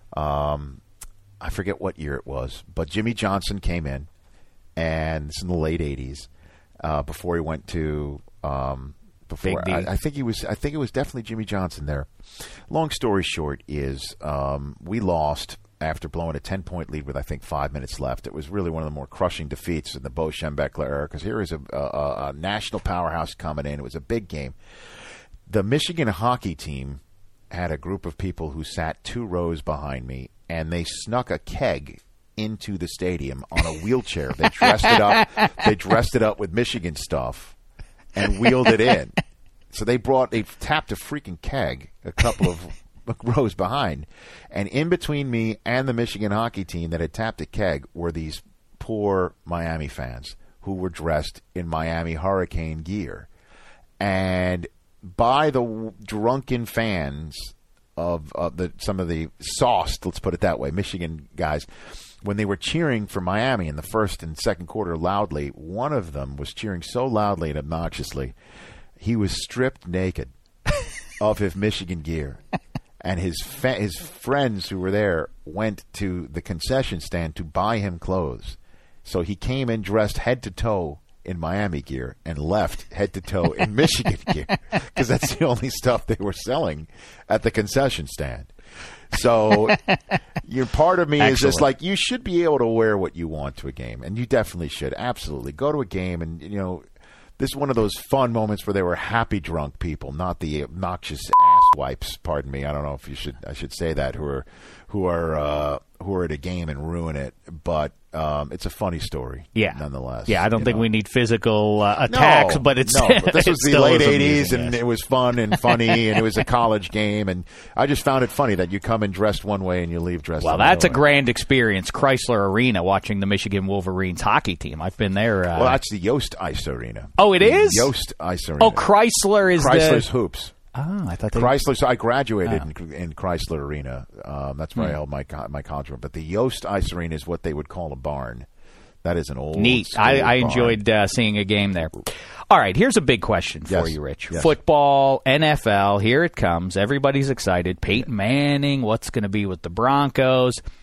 I forget what year it was, but Jimmy Johnson came in, and it's in the late 80s, before he went to I think it was definitely Jimmy Johnson there. Long story short is we lost after blowing a 10-point lead with, I think, 5 minutes left. It was really one of the more crushing defeats in the Bo Schembechler era, because here is a national powerhouse coming in. It was a big game. The Michigan hockey team had a group of people who sat 2 rows behind me, and they snuck a keg into the stadium on a wheelchair. They dressed it up. They dressed it up with Michigan stuff and wheeled it in. So they tapped a freaking keg a couple of rows behind, and in between me and the Michigan hockey team that had tapped a keg were these poor Miami fans who were dressed in Miami Hurricane gear. And by the drunken fans of some of the sauced, let's put it that way, Michigan guys, when they were cheering for Miami in the first and second quarter loudly, one of them was cheering so loudly and obnoxiously, he was stripped naked of his Michigan gear. And his friends who were there went to the concession stand to buy him clothes. So he came in dressed head to toe in Miami gear and left head to toe in Michigan gear, because that's the only stuff they were selling at the concession stand. So part of me is just like, you should be able to wear what you want to a game, and you definitely should. Absolutely. Go to a game, and this is one of those fun moments where they were happy drunk people, not the obnoxious ass wipes. Pardon me. I don't know if I should say that, who are at a game and ruin it, but it's a funny story. Yeah, nonetheless. Yeah, I don't think we need physical attacks, but it's but this was the late '80s, and it was fun and funny, and it was a college game, and I just found it funny that you come in dressed one way and you leave dressed. Well, that's a grand experience. Chrysler Arena, watching the Michigan Wolverines hockey team. I've been there. Well, that's the Yost Ice Arena. Oh, it is? Yost Ice Arena. Oh, Chrysler's hoops. Oh, I thought Chrysler. So I graduated in Chrysler Arena. That's where I held my college. But the Yost Ice Arena is what they would call a barn. That is an old neat. I enjoyed seeing a game there. All right, here's a big question for you, Rich. Yes. Football, NFL, here it comes. Everybody's excited. Peyton Manning, what's going to be with the Broncos?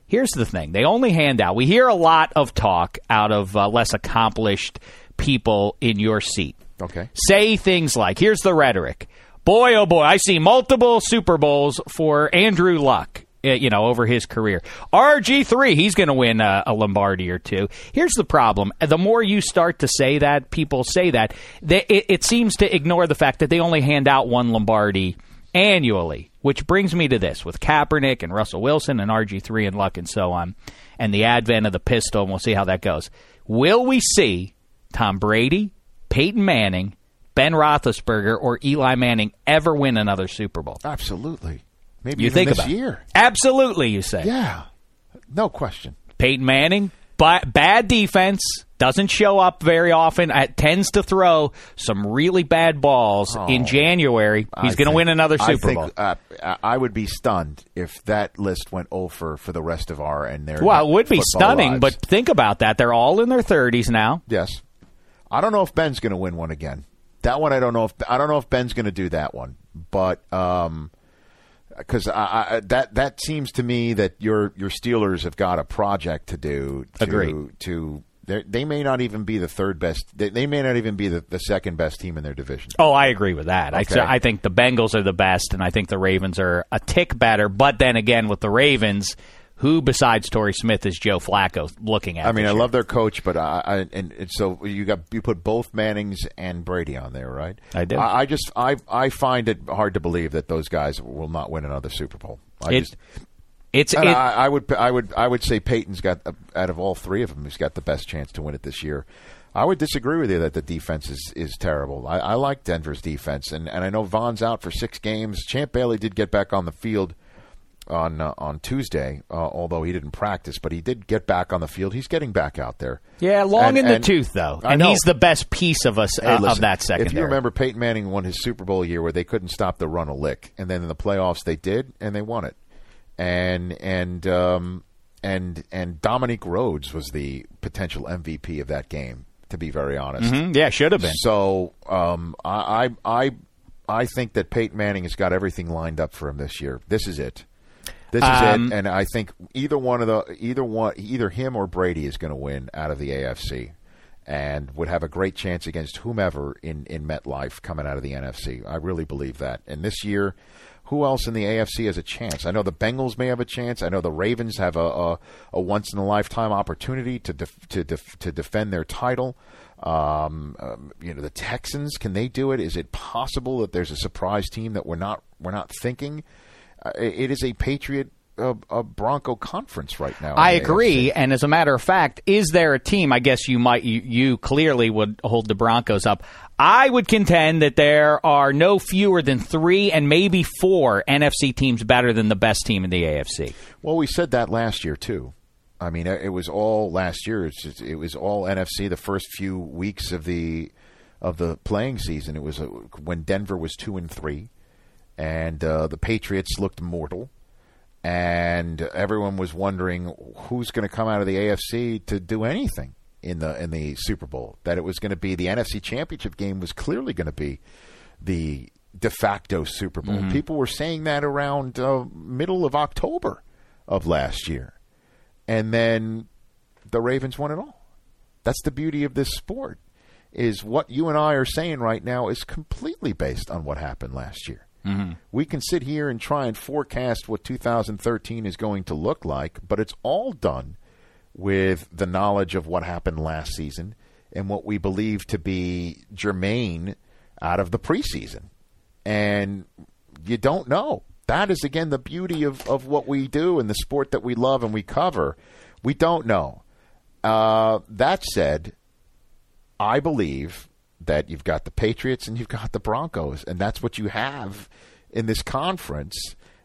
Here's the thing. They only hand out. We hear a lot of talk out of less accomplished people in your seat. Okay. Say things like, here's the rhetoric. Boy, oh boy, I see multiple Super Bowls for Andrew Luck, over his career. RG3, he's going to win a Lombardi or two. Here's the problem. The more you start to say that, people say that, it seems to ignore the fact that they only hand out one Lombardi annually, which brings me to this. With Kaepernick and Russell Wilson and RG3 and Luck and so on, and the advent of the pistol, and we'll see how that goes. Will we see Tom Brady, Peyton Manning, Ben Roethlisberger, or Eli Manning ever win another Super Bowl? Absolutely. Maybe you even think this about year. Absolutely, you say. Yeah. No question. Peyton Manning, bad defense, doesn't show up very often, tends to throw some really bad balls in January. He's going to win another Super Bowl. I would be stunned if that list went over for the rest of our and their Well, it would be stunning, lives. but think about that. They're all in their 30s now. Yes. I don't know if Ben's going to win one again. That one I don't know if Ben's going to do that one. But because that seems to me that your Steelers have got a project to do. Agreed. They may not even be the third best. They may not even be the second best team in their division. Oh, I agree with that. Okay. I think the Bengals are the best, and I think the Ravens are a tick better. But then again, with the Ravens, who besides Torrey Smith is Joe Flacco looking at? I mean, I love their coach, but so you put both Mannings and Brady on there, right? I do. I find it hard to believe that those guys will not win another Super Bowl. I would say Peyton's got, out of all three of them, he's got the best chance to win it this year. I would disagree with you that the defense is terrible. I like Denver's defense, and I know Von's out for 6 games. Champ Bailey did get back on the field on Tuesday, although he didn't practice, but he did get back on the field. He's getting back out there. Yeah, long in the tooth, though. And he's the best piece of us of that secondary. If you remember, Peyton Manning won his Super Bowl year where they couldn't stop the run a lick, and then in the playoffs they did, and they won it. And Dominique Rhodes was the potential MVP of that game, to be very honest. Mm-hmm. Yeah, should have been. So I think that Peyton Manning has got everything lined up for him this year. This is it. This is it, and I think either him or Brady is going to win out of the AFC, and would have a great chance against whomever in MetLife coming out of the NFC. I really believe that. And this year, who else in the AFC has a chance? I know the Bengals may have a chance. I know the Ravens have a once in a lifetime opportunity to defend their title. The Texans, can they do it? Is it possible that there's a surprise team that we're not thinking? It is a Patriot Bronco conference right now. I agree, and as a matter of fact, is there a team? I guess you clearly would hold the Broncos up. I would contend that there are no fewer than 3 and maybe 4 NFC teams better than the best team in the AFC. Well, we said that last year too. I mean, it was all last year. It was all NFC the first few weeks of the playing season. It was when Denver was 2-3. And the Patriots looked mortal, and everyone was wondering who's going to come out of the AFC to do anything in the Super Bowl. That it was going to be the NFC Championship game was clearly going to be the de facto Super Bowl. Mm-hmm. People were saying that around middle of October of last year, and then the Ravens won it all. That's the beauty of this sport, is what you and I are saying right now is completely based on what happened last year. Mm-hmm. We can sit here and try and forecast what 2013 is going to look like, but it's all done with the knowledge of what happened last season and what we believe to be germane out of the preseason. And you don't know. That is, again, the beauty of what we do and the sport that we love and we cover. We don't know. That said, I believe that you've got the Patriots and you've got the Broncos, and that's what you have in this conference.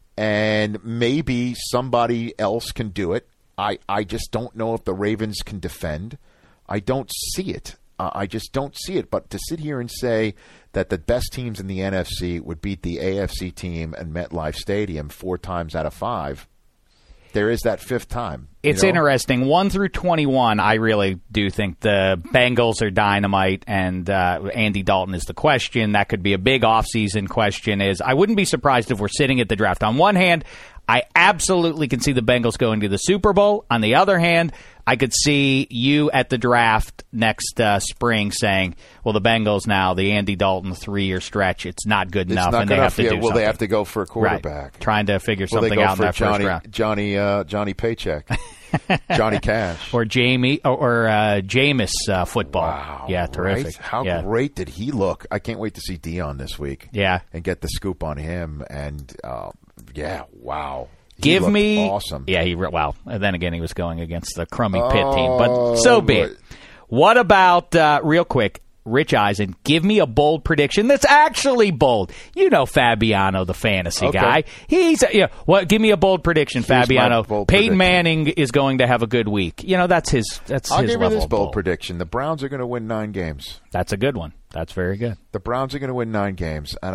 And maybe somebody else can do it. I just don't know if the Ravens can defend. I don't see it. I just don't see it. But to sit here and say that the best teams in the NFC would beat the AFC team in MetLife Stadium 4 times out of 5, there is that 5th time. It's interesting. 1 through 21, I really do think the Bengals are dynamite, and Andy Dalton is the question. That could be a big offseason question. I wouldn't be surprised if we're sitting at the draft. On one hand, I absolutely can see the Bengals going to the Super Bowl. On the other hand, I could see you at the draft next spring saying, well, the Bengals now, the Andy Dalton 3-year stretch, it's not good enough, and they have to do something. Will they have to go for a quarterback? Right. Trying to figure something out in that first round. Johnny Paycheck. Johnny Cash. Or Jameis football. Wow. Yeah, terrific. Right? How great did he look? I can't wait to see Dion this week. Yeah. And get the scoop on him. And, wow. Give me awesome. Yeah, and then again, he was going against the crummy Pitt team, but so be it. What about real quick, Rich Eisen? Give me a bold prediction that's actually bold. You know Fabiano, the fantasy guy. He's give me a bold prediction, Fabiano. Peyton Manning is going to have a good week. That's his. I'll his give level you this of bold prediction. The Browns are going to win 9 games. That's a good one. That's very good. The Browns are going to win 9 games, and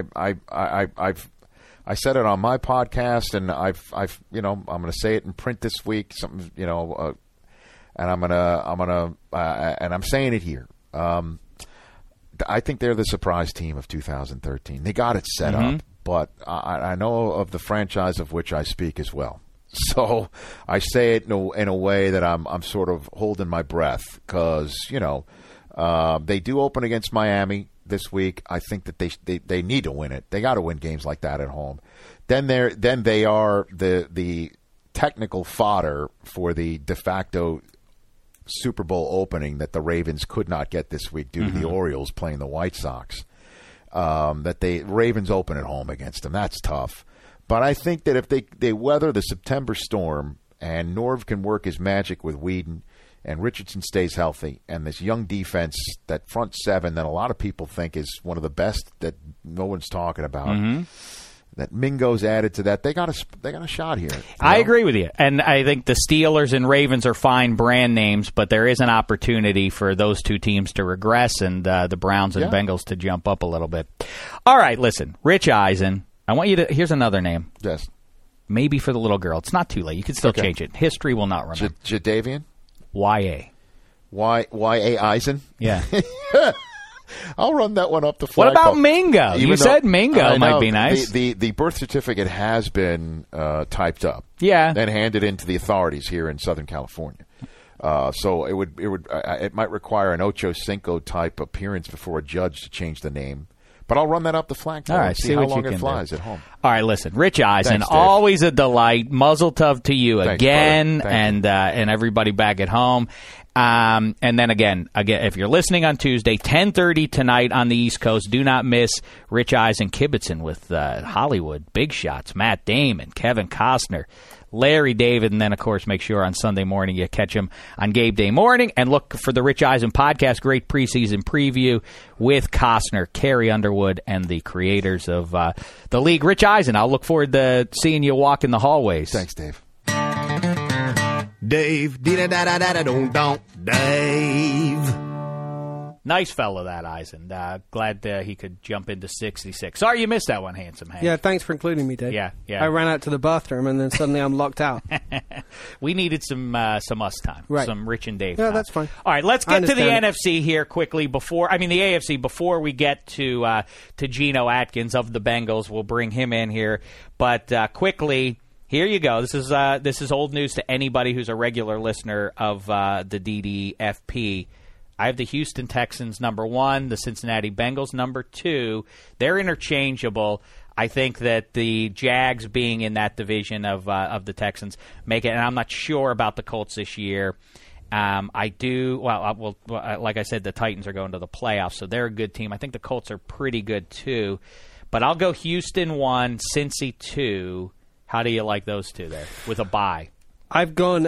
I said it on my podcast, and I'm going to say it in print this week. Something, and I'm saying it here. I think they're the surprise team of 2013. They got it set up, but I know of the franchise of which I speak as well. So I say it in a way that I'm sort of holding my breath because they do open against Miami this week. I think that they need to win it. They got to win games like that at home. Then they are the technical fodder for the de facto Super Bowl opening that the Ravens could not get this week due to the Orioles playing the White Sox. Ravens open at home against them. That's tough. But I think that if they weather the September storm and Norv can work his magic with Whedon and Richardson stays healthy, and this young defense, that front seven that a lot of people think is one of the best that no one's talking about, that Mingo's added to that, they got a shot here. I agree with you. And I think the Steelers and Ravens are fine brand names, but there is an opportunity for those two teams to regress and the Browns and Bengals to jump up a little bit. All right, listen, Rich Eisen, I want you to – here's another name. Yes. Maybe for the little girl. It's not too late. You can still change it. History will not remember. Jadavian? Y.A. Y.A. Eisen? Yeah. I'll run that one up the flagpole. What about Mingo? You said Mingo might be nice. The birth certificate has been typed up. Yeah. And handed in to the authorities here in Southern California. So it might require an Ocho Cinco type appearance before a judge to change the name. But I'll run that up the flagpole and see how long it flies at home. All right, listen, Rich Eisen, Thanks, always a delight. Muzzle tov to you again, and everybody back at home. And then again, if you're listening on Tuesday, 10:30 tonight on the East Coast, do not miss Rich Eisen kibitzing with Hollywood big shots, Matt Damon, Kevin Costner, Larry David, and then, of course, make sure on Sunday morning you catch him on Gabe Day Morning. And look for the Rich Eisen podcast, great preseason preview with Costner, Carrie Underwood, and the creators of the league. Rich Eisen, I'll look forward to seeing you walk in the hallways. Thanks, Dave. Dave, dee-da-da-da-da-da-don't, Dave. Nice fellow, that Eisen. Glad he could jump into 66. Sorry you missed that one, Handsome Hank. Yeah, thanks for including me, Dave. Yeah. I ran out to the bathroom, and then suddenly I'm locked out. We needed some us time, right. Some Rich and Dave time. time. That's fine. All right, let's get to the NFC here quickly the AFC before we get to Geno Atkins of the Bengals. We'll bring him in here, but quickly. Here you go. This is old news to anybody who's a regular listener of the DDFP. I have the Houston Texans number 1, the Cincinnati Bengals number 2. They're interchangeable. I think that the Jags being in that division of the Texans make it, and I'm not sure about the Colts this year. I do. Well, like I said, the Titans are going to the playoffs, so they're a good team. I think the Colts are pretty good too. But I'll go Houston 1, Cincy 2. How do you like those two there with a bye? I've gone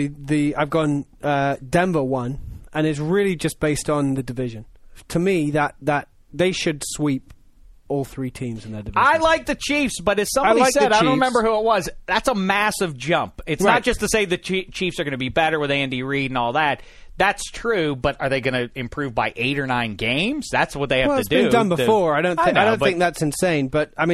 Denver 1, and it's really just based on the division. To me, that they should sweep all 3 teams in that division. I like the Chiefs, but as somebody said, I don't remember who it was, that's a massive jump. It's not just to say the Chiefs are going to be better with Andy Reid and all that. That's true, but are they going to improve by 8 or 9 games? That's what they have to do. It's been done before. I don't think that's insane. But I mean,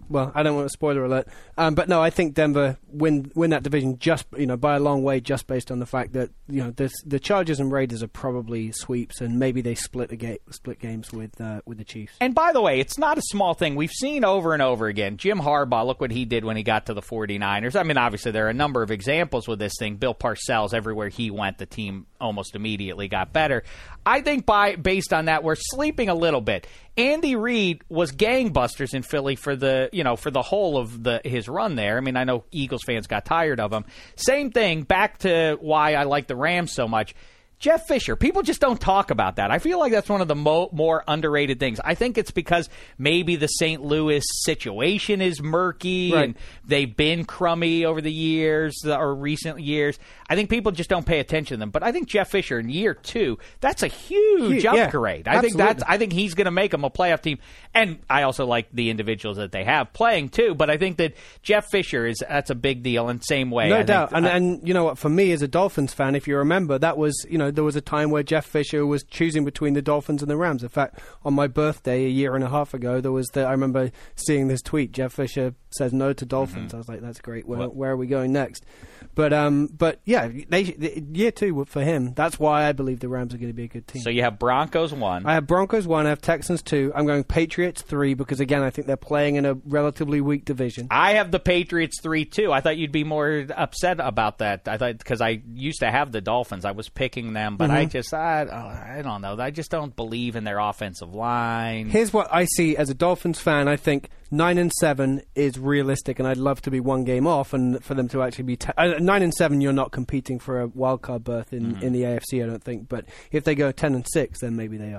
well, I don't want a spoiler alert, but no, I think Denver win that division just by a long way, just based on the fact that the Chargers and Raiders are probably sweeps, and maybe they split games with the Chiefs. And by the way, it's not a small thing. We've seen over and over again. Jim Harbaugh, look what he did when he got to the 49ers. I mean, obviously there are a number of examples with this thing. Bill Parcells, everywhere he went, the team almost immediately got better. I think based on that, we're sleeping a little bit. Andy Reid was gangbusters in Philly for the whole of his run there. I mean, I know Eagles fans got tired of him. Same thing, back to why I like the Rams so much. Jeff Fisher, people just don't talk about that. I feel like that's one of the more underrated things. I think it's because maybe the St. Louis situation is murky, right, and they've been crummy over the years or recent years. I think people just don't pay attention to them. But I think Jeff Fisher in year 2, that's a huge upgrade. I think he's going to make them a playoff team. And I also like the individuals that they have playing too. But I think that Jeff Fisher that's a big deal in the same way. No doubt. And you know what? For me as a Dolphins fan, if you remember, that was there was a time where Jeff Fisher was choosing between the Dolphins and the Rams. In fact, on my birthday a year and a half ago, I remember seeing this tweet. Jeff Fisher says no to Dolphins. I was like, that's great. Where are we going next? But yeah, year 2 for him. That's why I believe the Rams are going to be a good team. So you have Broncos 1. I have Broncos 1. I have Texans 2. I'm going Patriots 3 because, again, I think they're playing in a relatively weak division. I have the Patriots 3 too. I thought you'd be more upset about that. I thought because I used to have the Dolphins. I was picking them, but I don't know. I just don't believe in their offensive line. Here's what I see as a Dolphins fan. I think 9-7 is realistic, and I'd love to be one game off, and for them to actually be 9-7. You're not competing for a wild card berth in the AFC, I don't think. But if they go 10-6, then maybe they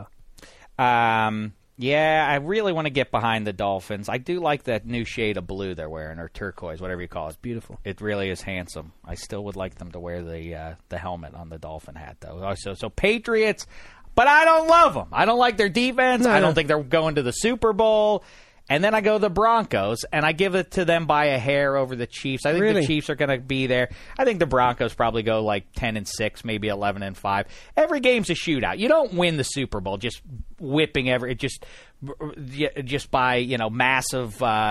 are. Yeah, I really want to get behind the Dolphins. I do like that new shade of blue they're wearing, or turquoise, whatever you call it. It's beautiful. It really is handsome. I still would like them to wear the helmet on the Dolphin hat, though. So Patriots, but I don't love them. I don't like their defense. I don't think they're going to the Super Bowl. And then I go the Broncos, and I give it to them by a hair over the Chiefs. I think the Chiefs are going to be there. I think the Broncos probably go like 10-6, maybe 11-5. Every game's a shootout. You don't win the Super Bowl just whipping just by massive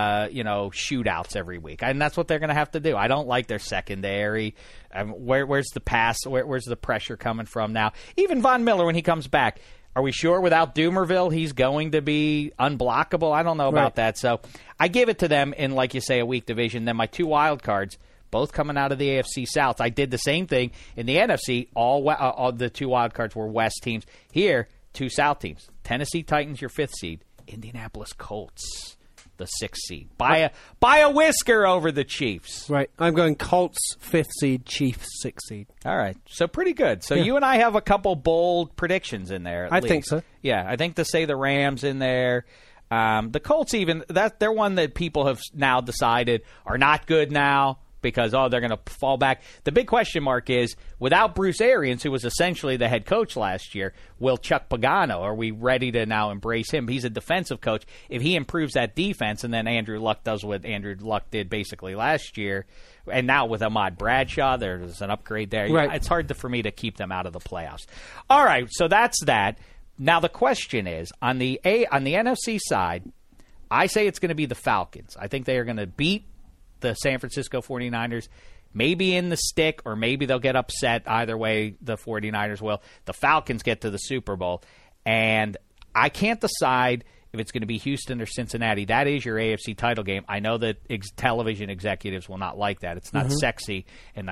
shootouts every week, and that's what they're going to have to do. I don't like their secondary. Where's the pass? Where's the pressure coming from now? Even Von Miller when he comes back. Are we sure without Doomerville he's going to be unblockable? I don't know about that. So I give it to them in, like you say, a weak division. Then my 2 wild cards, both coming out of the AFC South. I did the same thing in the NFC. All the 2 wild cards were West teams. Here, 2 South teams. Tennessee Titans, your 5th seed. Indianapolis Colts, the 6th seed. By a whisker over the Chiefs. Right. I'm going Colts 5th seed, Chiefs 6th seed. All right. So pretty good. So you and I have a couple bold predictions in there. I think so. Yeah. I think to say the Rams in there. The Colts they're one that people have now decided are not good now because, they're going to fall back. The big question mark is, without Bruce Arians, who was essentially the head coach last year, will Chuck Pagano, are we ready to now embrace him? He's a defensive coach. If he improves that defense, and then Andrew Luck does what Andrew Luck did basically last year, and now with Ahmad Bradshaw, there's an upgrade there. Right. It's hard for me to keep them out of the playoffs. All right, so that's that. Now the question is, on the NFC side, I say it's going to be the Falcons. I think they are going to beat the San Francisco 49ers, maybe in the stick, or maybe they'll get upset. Either way, the 49ers will. The Falcons get to the Super Bowl, and I can't decide if it's going to be Houston or Cincinnati. That is your AFC title game. I know that television executives will not like that. It's not sexy, and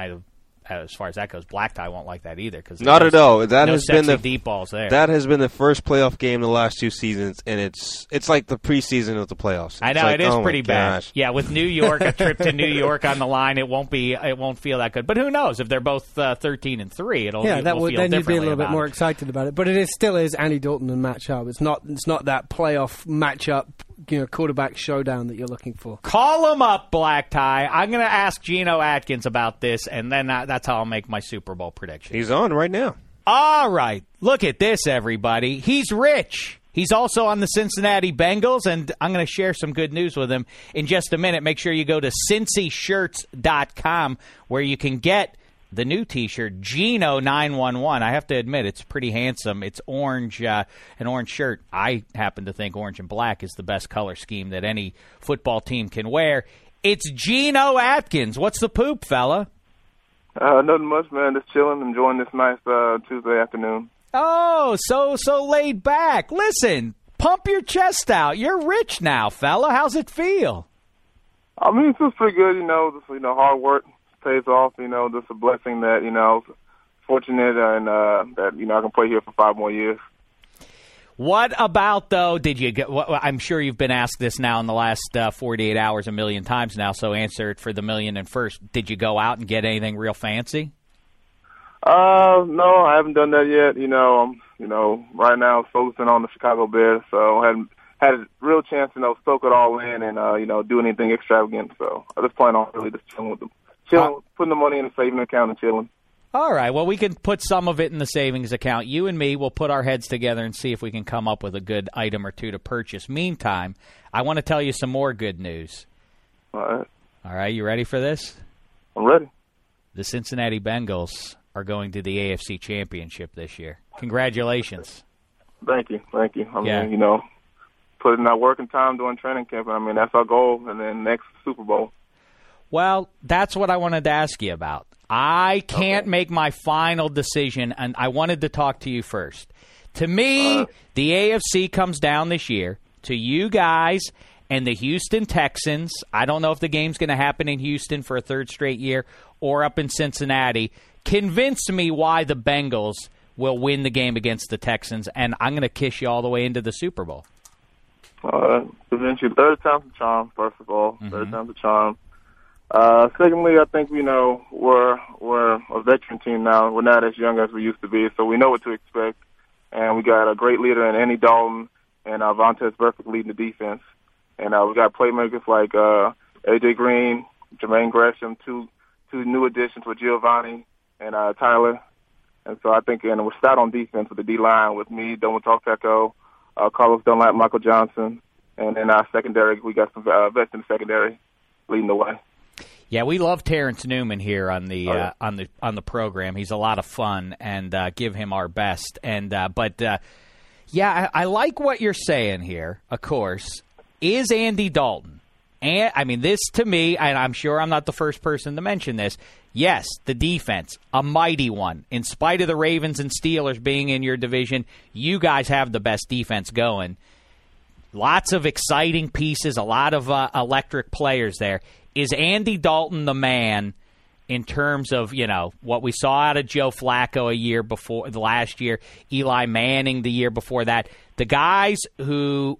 as far as that goes, Black Tie won't like that either. Not at all. That has been the deep balls there. That has been the first playoff game the last 2 seasons, and it's like the preseason of the playoffs. I know, it is pretty bad. Yeah, with New York, a trip to New York on the line, it won't feel that good. But who knows? If they're both 13-3, it'll feel then you'd be a little bit more it. excited about it. But it still is Andy Dalton and Matt Schaub. It's not that playoff matchup, quarterback showdown that you're looking for. Call him up, Black Tie. I'm going to ask Geno Atkins about this, and then that's how I'll make my Super Bowl prediction. He's on right now. All right. Look at this, everybody. He's rich. He's also on the Cincinnati Bengals, and I'm going to share some good news with him in just a minute. Make sure you go to CincyShirts.com, where you can get the new T-shirt, Geno 911. I have to admit, it's pretty handsome. It's orange, an orange shirt. I happen to think orange and black is the best color scheme that any football team can wear. It's Geno Atkins. What's the poop, fella? Nothing much, man. Just chilling, enjoying this nice Tuesday afternoon. Oh, so laid back. Listen, pump your chest out. You're rich now, fella. How's it feel? I mean, it feels pretty good, just, hard work pays off, just a blessing that, fortunate and that, I can play here for 5 more years. What about, though, did you get, I'm sure you've been asked this now in the last 48 hours a million times now, so answer it for the million and first. Did you go out and get anything real fancy? No, I haven't done that yet. I'm, right now focusing on the Chicago Bears, so I hadn't had a real chance to, soak it all in and, do anything extravagant. So I just plan on really just chilling with them. Putting the money in the savings account and chilling. All right. Well, we can put some of it in the savings account. You and me will put our heads together and see if we can come up with a good item or two to purchase. Meantime, I want to tell you some more good news. All right. You ready for this? I'm ready. The Cincinnati Bengals are going to the AFC Championship this year. Congratulations. Thank you. I mean, putting our work and time during training camp, that's our goal, and then next Super Bowl. Well, that's what I wanted to ask you about. I can't make my final decision, and I wanted to talk to you first. To me, the AFC comes down this year to you guys and the Houston Texans. I don't know if the game's going to happen in Houston for a third straight year or up in Cincinnati. Convince me why the Bengals will win the game against the Texans, and I'm going to kiss you all the way into the Super Bowl. Convince you. Third time's a charm, first of all. Mm-hmm. Third time's a charm. Secondly, I think, we're a veteran team now. We're not as young as we used to be, so we know what to expect. And we got a great leader in Andy Dalton and Vontaze Burfict leading the defense. And we got playmakers like A.J. Green, Jermaine Gresham, two new additions with Giovanni and Tyler. And so I think we're stout on defense with the D-line with me, Domo Talkeco, Carlos Dunlap, Michael Johnson. And then our secondary, we got some vets in the secondary leading the way. Yeah, we love Terrence Newman here on the on the program. He's a lot of fun, and give him our best. And I like what you're saying here. Of course, is Andy Dalton, and this to me, and I'm sure I'm not the first person to mention this. Yes, the defense, a mighty one. In spite of the Ravens and Steelers being in your division, you guys have the best defense going. Lots of exciting pieces, a lot of electric players there. Is Andy Dalton the man in terms of, what we saw out of Joe Flacco a year before, the last year, Eli Manning the year before that, the guys who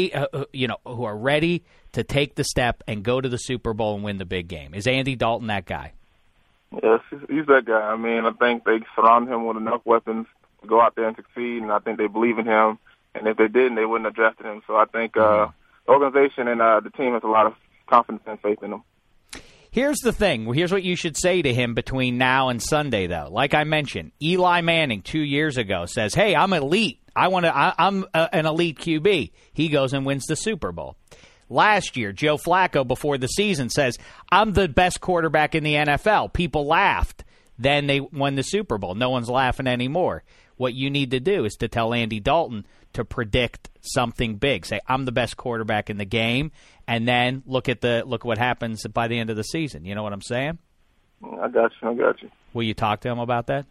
are ready to take the step and go to the Super Bowl and win the big game? Is Andy Dalton that guy? Yes, he's that guy. I think they surround him with enough weapons to go out there and succeed, and I think they believe in him. And if they didn't, they wouldn't have drafted him. So I think the organization and the team has a lot of confidence and faith in him. Here's the thing. Here's what you should say to him between now and Sunday, though. Like I mentioned, Eli Manning 2 years ago says, "Hey, I'm elite. I'm an elite QB." He goes and wins the Super Bowl. Last year, Joe Flacco before the season says, "I'm the best quarterback in the NFL." People laughed. Then they won the Super Bowl. No one's laughing anymore. What you need to do is to tell Andy Dalton to predict something big. Say, "I'm the best quarterback in the game," and then look what happens by the end of the season. You know what I'm saying? I got you. Will you talk to him about that?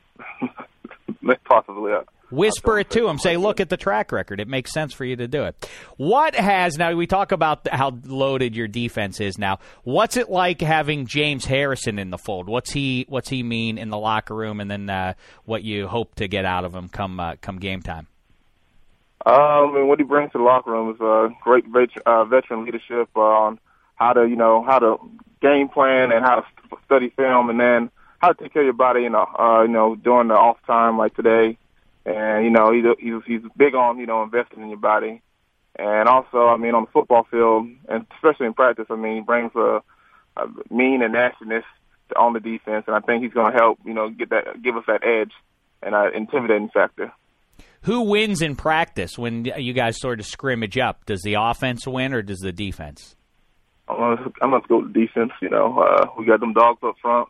Possibly. Whisper it to him. Say, "Look at the track record. It makes sense for you to do it." Now we talk about how loaded your defense is now. What's it like having James Harrison in the fold? What's he mean in the locker room, and then what you hope to get out of him come game time? What he brings to the locker room is great veteran leadership on how to game plan and how to study film, and then how to take care of your body, during the off time like today. And, he's big on, investing in your body. And also, on the football field, and especially in practice, he brings a mean and nastiness on the defense. And I think he's going to help, give us that edge and intimidating factor. Who wins in practice when you guys sort of scrimmage up? Does the offense win or does the defense? I'm going to go with the defense. We got them dogs up front.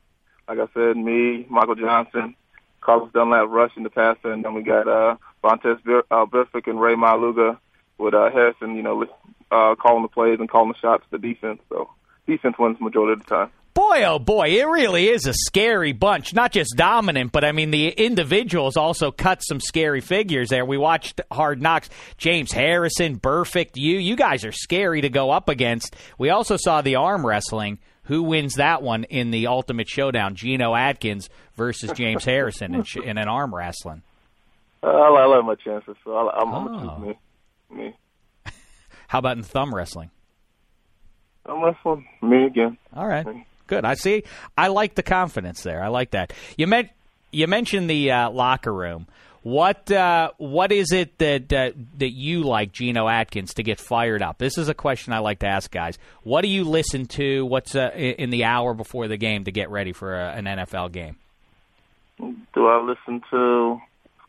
like I said, me, Michael Johnson, Carlos Dunlap rushing the passer, and then we got Vontaze Burfict and Ray Maluga with Harrison, calling the plays and calling the shots to the defense. So defense wins the majority of the time. Boy, oh boy, it really is a scary bunch. Not just dominant, but I mean the individuals also cut some scary figures there. We watched Hard Knocks. James Harrison, Burfict, you guys are scary to go up against. We also saw the arm wrestling. Who wins that one in the Ultimate Showdown? Geno Atkins versus James Harrison in an arm wrestling. I like my chances, so I'm going to choose me. How about in thumb wrestling? I'm wrestling me again. All right. Good. I see. I like the confidence there. I like that. You mentioned the locker room. What is it that you like Geno Atkins to get fired up? This is a question I like to ask guys. What do you listen to? What's in the hour before the game to get ready for an NFL game? Do I listen to?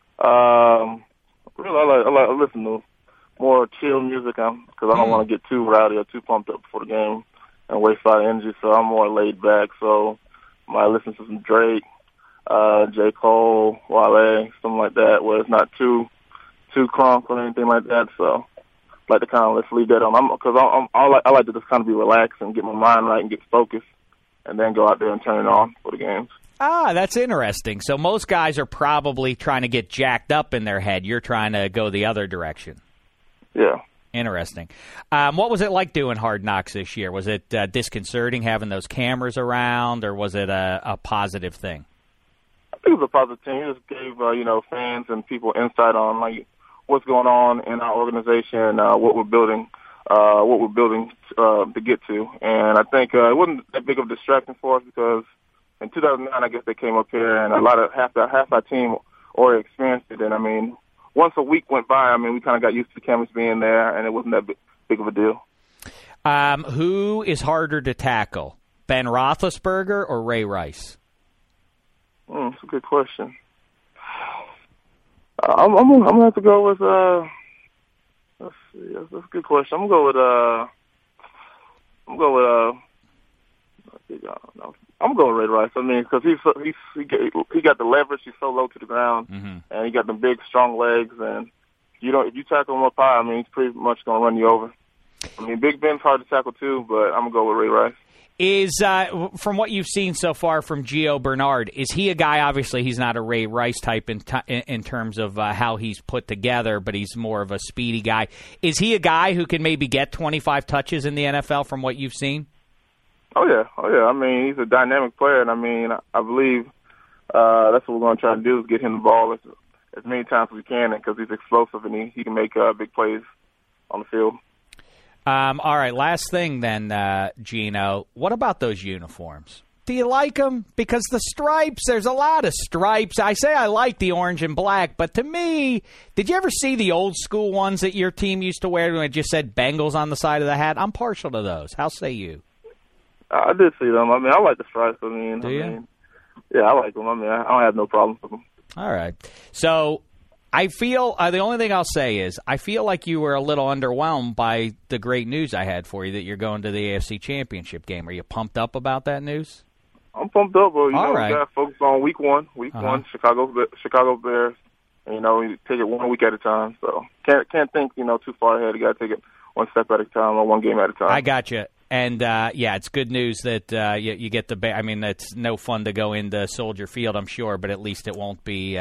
Really, I listen to more chill music because I don't want to get too rowdy or too pumped up before the game and waste a lot of energy. So I'm more laid back. So I might listen to some Drake, J. Cole, Wale, something like that, where it's not too crunk or anything like that. So I like to kind of let's leave that on. Because I like to just kind of be relaxed and get my mind right and get focused, and then go out there and turn it on for the games. Ah, that's interesting. So most guys are probably trying to get jacked up in their head. You're trying to go the other direction. Yeah. Interesting. What was it like doing Hard Knocks this year? Was it disconcerting having those cameras around, or was it a positive thing? I think it was a positive thing. It just gave fans and people insight on like what's going on in our organization, what we're building to get to. And I think it wasn't that big of a distraction for us because in 2009, I guess they came up here and half our team already experienced it. And I mean, once a week went by, I mean, we kind of got used to the cameras being there, and it wasn't that big of a deal. Who is harder to tackle, Ben Roethlisberger or Ray Rice? That's a good question. I'm gonna have to go with. Let's see, that's a good question. I'm gonna go with Ray Rice. I mean, because he got the leverage. He's so low to the ground, and he got the big, strong legs. And if you tackle him up high, I mean, he's pretty much gonna run you over. I mean, Big Ben's hard to tackle too, but I'm gonna go with Ray Rice. Is from what you've seen so far from Gio Bernard, is he a guy? Obviously, he's not a Ray Rice type in terms of how he's put together, but he's more of a speedy guy. Is he a guy who can maybe get 25 touches in the NFL from what you've seen? Oh yeah. I mean, he's a dynamic player, and I mean, I believe that's what we're going to try to do is get him the ball as many times as we can, because he's explosive and he can make big plays on the field. All right, last thing then, Gino. What about those uniforms? Do you like them? Because the stripes, there's a lot of stripes. I say I like the orange and black, but to me, did you ever see the old school ones that your team used to wear when it just said Bengals on the side of the hat? I'm partial to those. How say you? I did see them. I mean, I like the stripes. Do you? Yeah, I like them. I mean, I don't have no problem with them. All right. So I feel the only thing I'll say is I feel like you were a little underwhelmed by the great news I had for you that you're going to the AFC Championship game. Are you pumped up about that news? I'm pumped up, but All right. We got to focus on week one, Chicago Bears. And, you take it 1 week at a time. So can't think too far ahead. You got to take it one step at a time or one game at a time. I got you. And, it's good news that you get the – I mean, it's no fun to go into Soldier Field, I'm sure, but at least it won't be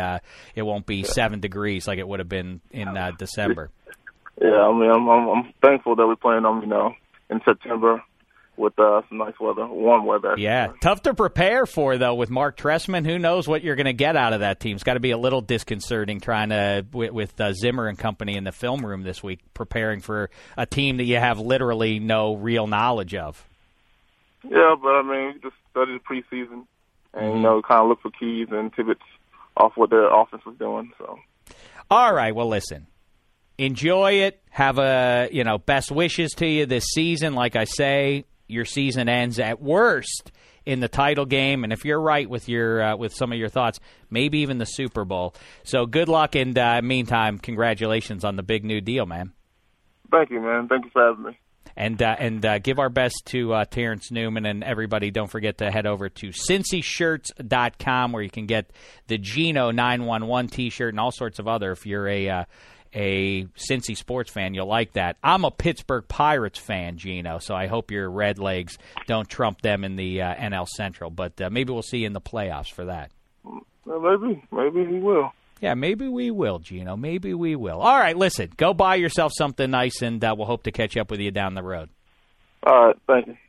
7 degrees like it would have been in December. Yeah, I mean, I'm thankful that we're playing them, in September with some nice weather, warm weather. Yeah, tough to prepare for, though, with Mark Trestman. Who knows what you're going to get out of that team. It's got to be a little disconcerting trying to, with Zimmer and company in the film room this week, preparing for a team that you have literally no real knowledge of. Yeah, but, I mean, we just studied the preseason and, kind of look for keys and pivots off what their offense was doing. So, all right, well, listen. Enjoy it. Have best wishes to you this season. Like I say, your season ends at worst in the title game, and if you're right with your with some of your thoughts, maybe even the Super Bowl. So good luck, and meantime, congratulations on the big new deal, man. Thank you, man. Thank you for having me. And give our best to Terrence Newman and everybody. Don't forget to head over to CincyShirts.com where you can get the Geno 911 T-shirt and all sorts of other. If you're a Cincy sports fan, you'll like that. I'm a Pittsburgh Pirates fan, Geno, so I hope your Redlegs don't trump them in the NL Central. But maybe we'll see you in the playoffs for that. Maybe we will. Yeah, maybe we will, Geno. Maybe we will. All right, listen, go buy yourself something nice, and we'll hope to catch up with you down the road. All right, thank you.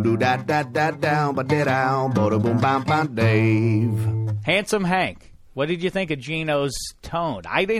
Dave. Handsome Hank, what did you think of Geno's tone?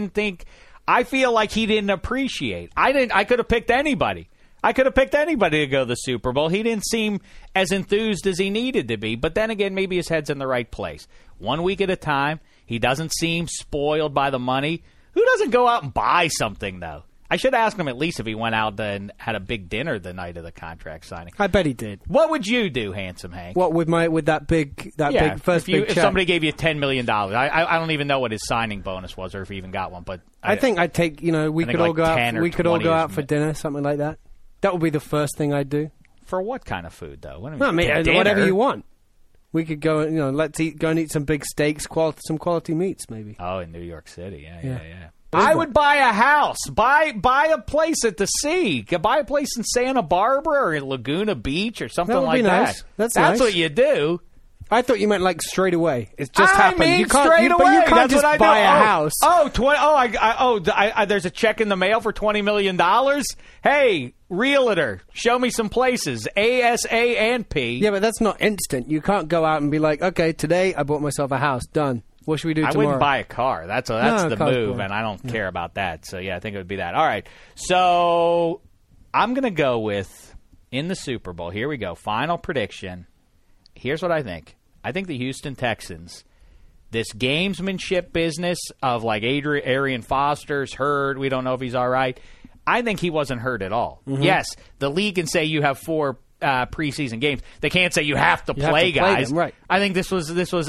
I feel like he didn't appreciate. I could have picked anybody. I could have picked anybody to go to the Super Bowl. He didn't seem as enthused as he needed to be. But then again, maybe his head's in the right place. 1 week at a time. He doesn't seem spoiled by the money. Who doesn't go out and buy something, though? I should ask him at least if he went out and had a big dinner the night of the contract signing. I bet he did. What would you do, Handsome Hank? What with that big first big check? If somebody gave you $10 million, I don't even know what his signing bonus was or if he even got one. But I think I'd take. We could all go out. We could all go out for dinner, something like that. That would be the first thing I'd do. For what kind of food, though? Whatever you want. We could go. Let's go and eat some big steaks, some quality meats, maybe. Oh, in New York City, yeah. I would buy a house, buy a place at the sea, buy a place in Santa Barbara or in Laguna Beach or something like that. Nice. That's nice. What you do. I thought you meant like straight away. It just happened. You can't, straight away. But you can't That's just buy a house. There's a check in the mail for $20 million. Hey, realtor, show me some places. ASANP. Yeah, but that's not instant. You can't go out and be like, okay, today I bought myself a house. Done. What should we do tomorrow? I wouldn't buy a car. That's the move, and I don't care about that. So, yeah, I think it would be that. All right. So, I'm going to go with, in the Super Bowl, here we go, final prediction. Here's what I think. I think the Houston Texans, this gamesmanship business of like Arian Foster's hurt, we don't know if he's all right. I think he wasn't hurt at all. Mm-hmm. Yes, the league can say you have 4 preseason games. They can't say you have to play guys. Them, right. I think this is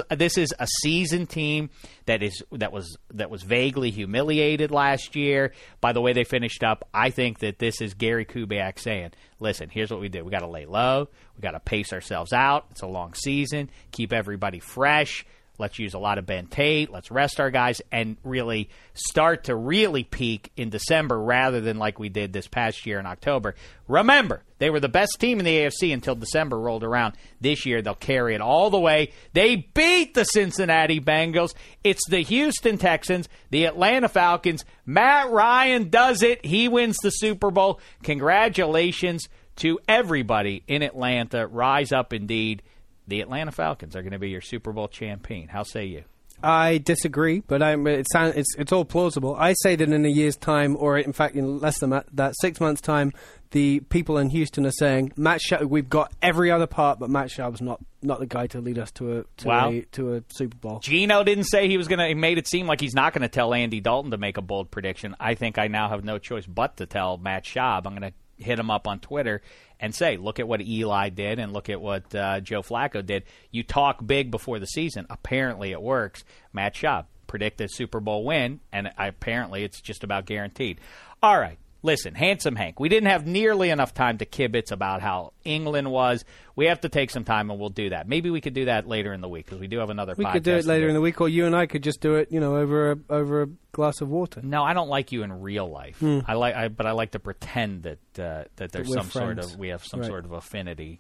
a seasoned team that was vaguely humiliated last year by the way they finished up. I think that this is Gary Kubiak saying, listen, here's what we do. We got to lay low. We got to pace ourselves out. It's a long season. Keep everybody fresh. Let's use a lot of Ben Tate. Let's rest our guys and really start to really peak in December rather than like we did this past year in October. Remember, they were the best team in the AFC until December rolled around. This year, they'll carry it all the way. They beat the Cincinnati Bengals. It's the Houston Texans, the Atlanta Falcons. Matt Ryan does it. He wins the Super Bowl. Congratulations to everybody in Atlanta. Rise up indeed. The Atlanta Falcons are going to be your Super Bowl champion. How say you? I disagree, but it's all plausible. I say that in a year's time, or in fact in less than that 6 months' time, the people in Houston are saying, we've got every other part, but Matt Schaub's not the guy to lead us to a Super Bowl. Geno didn't say he was going to. He made it seem like he's not going to tell Andy Dalton to make a bold prediction. I think I now have no choice but to tell Matt Schaub. I'm going to hit him up on Twitter and say, look at what Eli did and look at what Joe Flacco did. You talk big before the season. Apparently it works. Matt Schaub, predict a Super Bowl win, and apparently it's just about guaranteed. All right. Listen, Handsome Hank, we didn't have nearly enough time to kibitz about how England was. We have to take some time, and we'll do that. Maybe we could do that later in the week because we do have another podcast. We could do it later in the week, or you and I could just do it, over a glass of water. No, I don't like you in real life. But I like to pretend that there's some friends. sort of sort of affinity,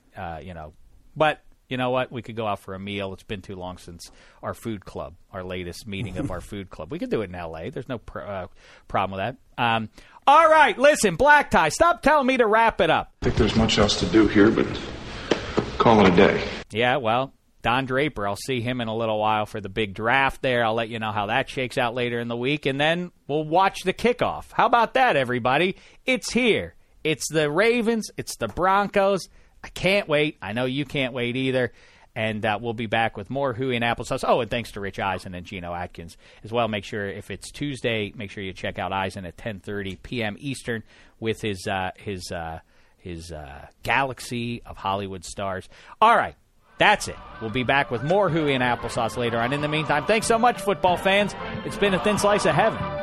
But you know what? We could go out for a meal. It's been too long since our food club, our latest meeting of our food club. We could do it in L.A. There's no problem with that. All right, listen, Black Tie, stop telling me to wrap it up. I think there's much else to do here, but call it a day. Yeah, well, Don Draper, I'll see him in a little while for the big draft there. I'll let you know how that shakes out later in the week, and then we'll watch the kickoff. How about that, everybody? It's here. It's the Ravens. It's the Broncos. I can't wait. I know you can't wait either. And we'll be back with more Huey and Applesauce. Oh, and thanks to Rich Eisen and Geno Atkins as well. Make sure, if it's Tuesday, make sure you check out Eisen at 10:30 p.m. Eastern with his Galaxy of Hollywood Stars. All right, that's it. We'll be back with more Huey and Applesauce later on. In the meantime, thanks so much, football fans. It's been a thin slice of heaven.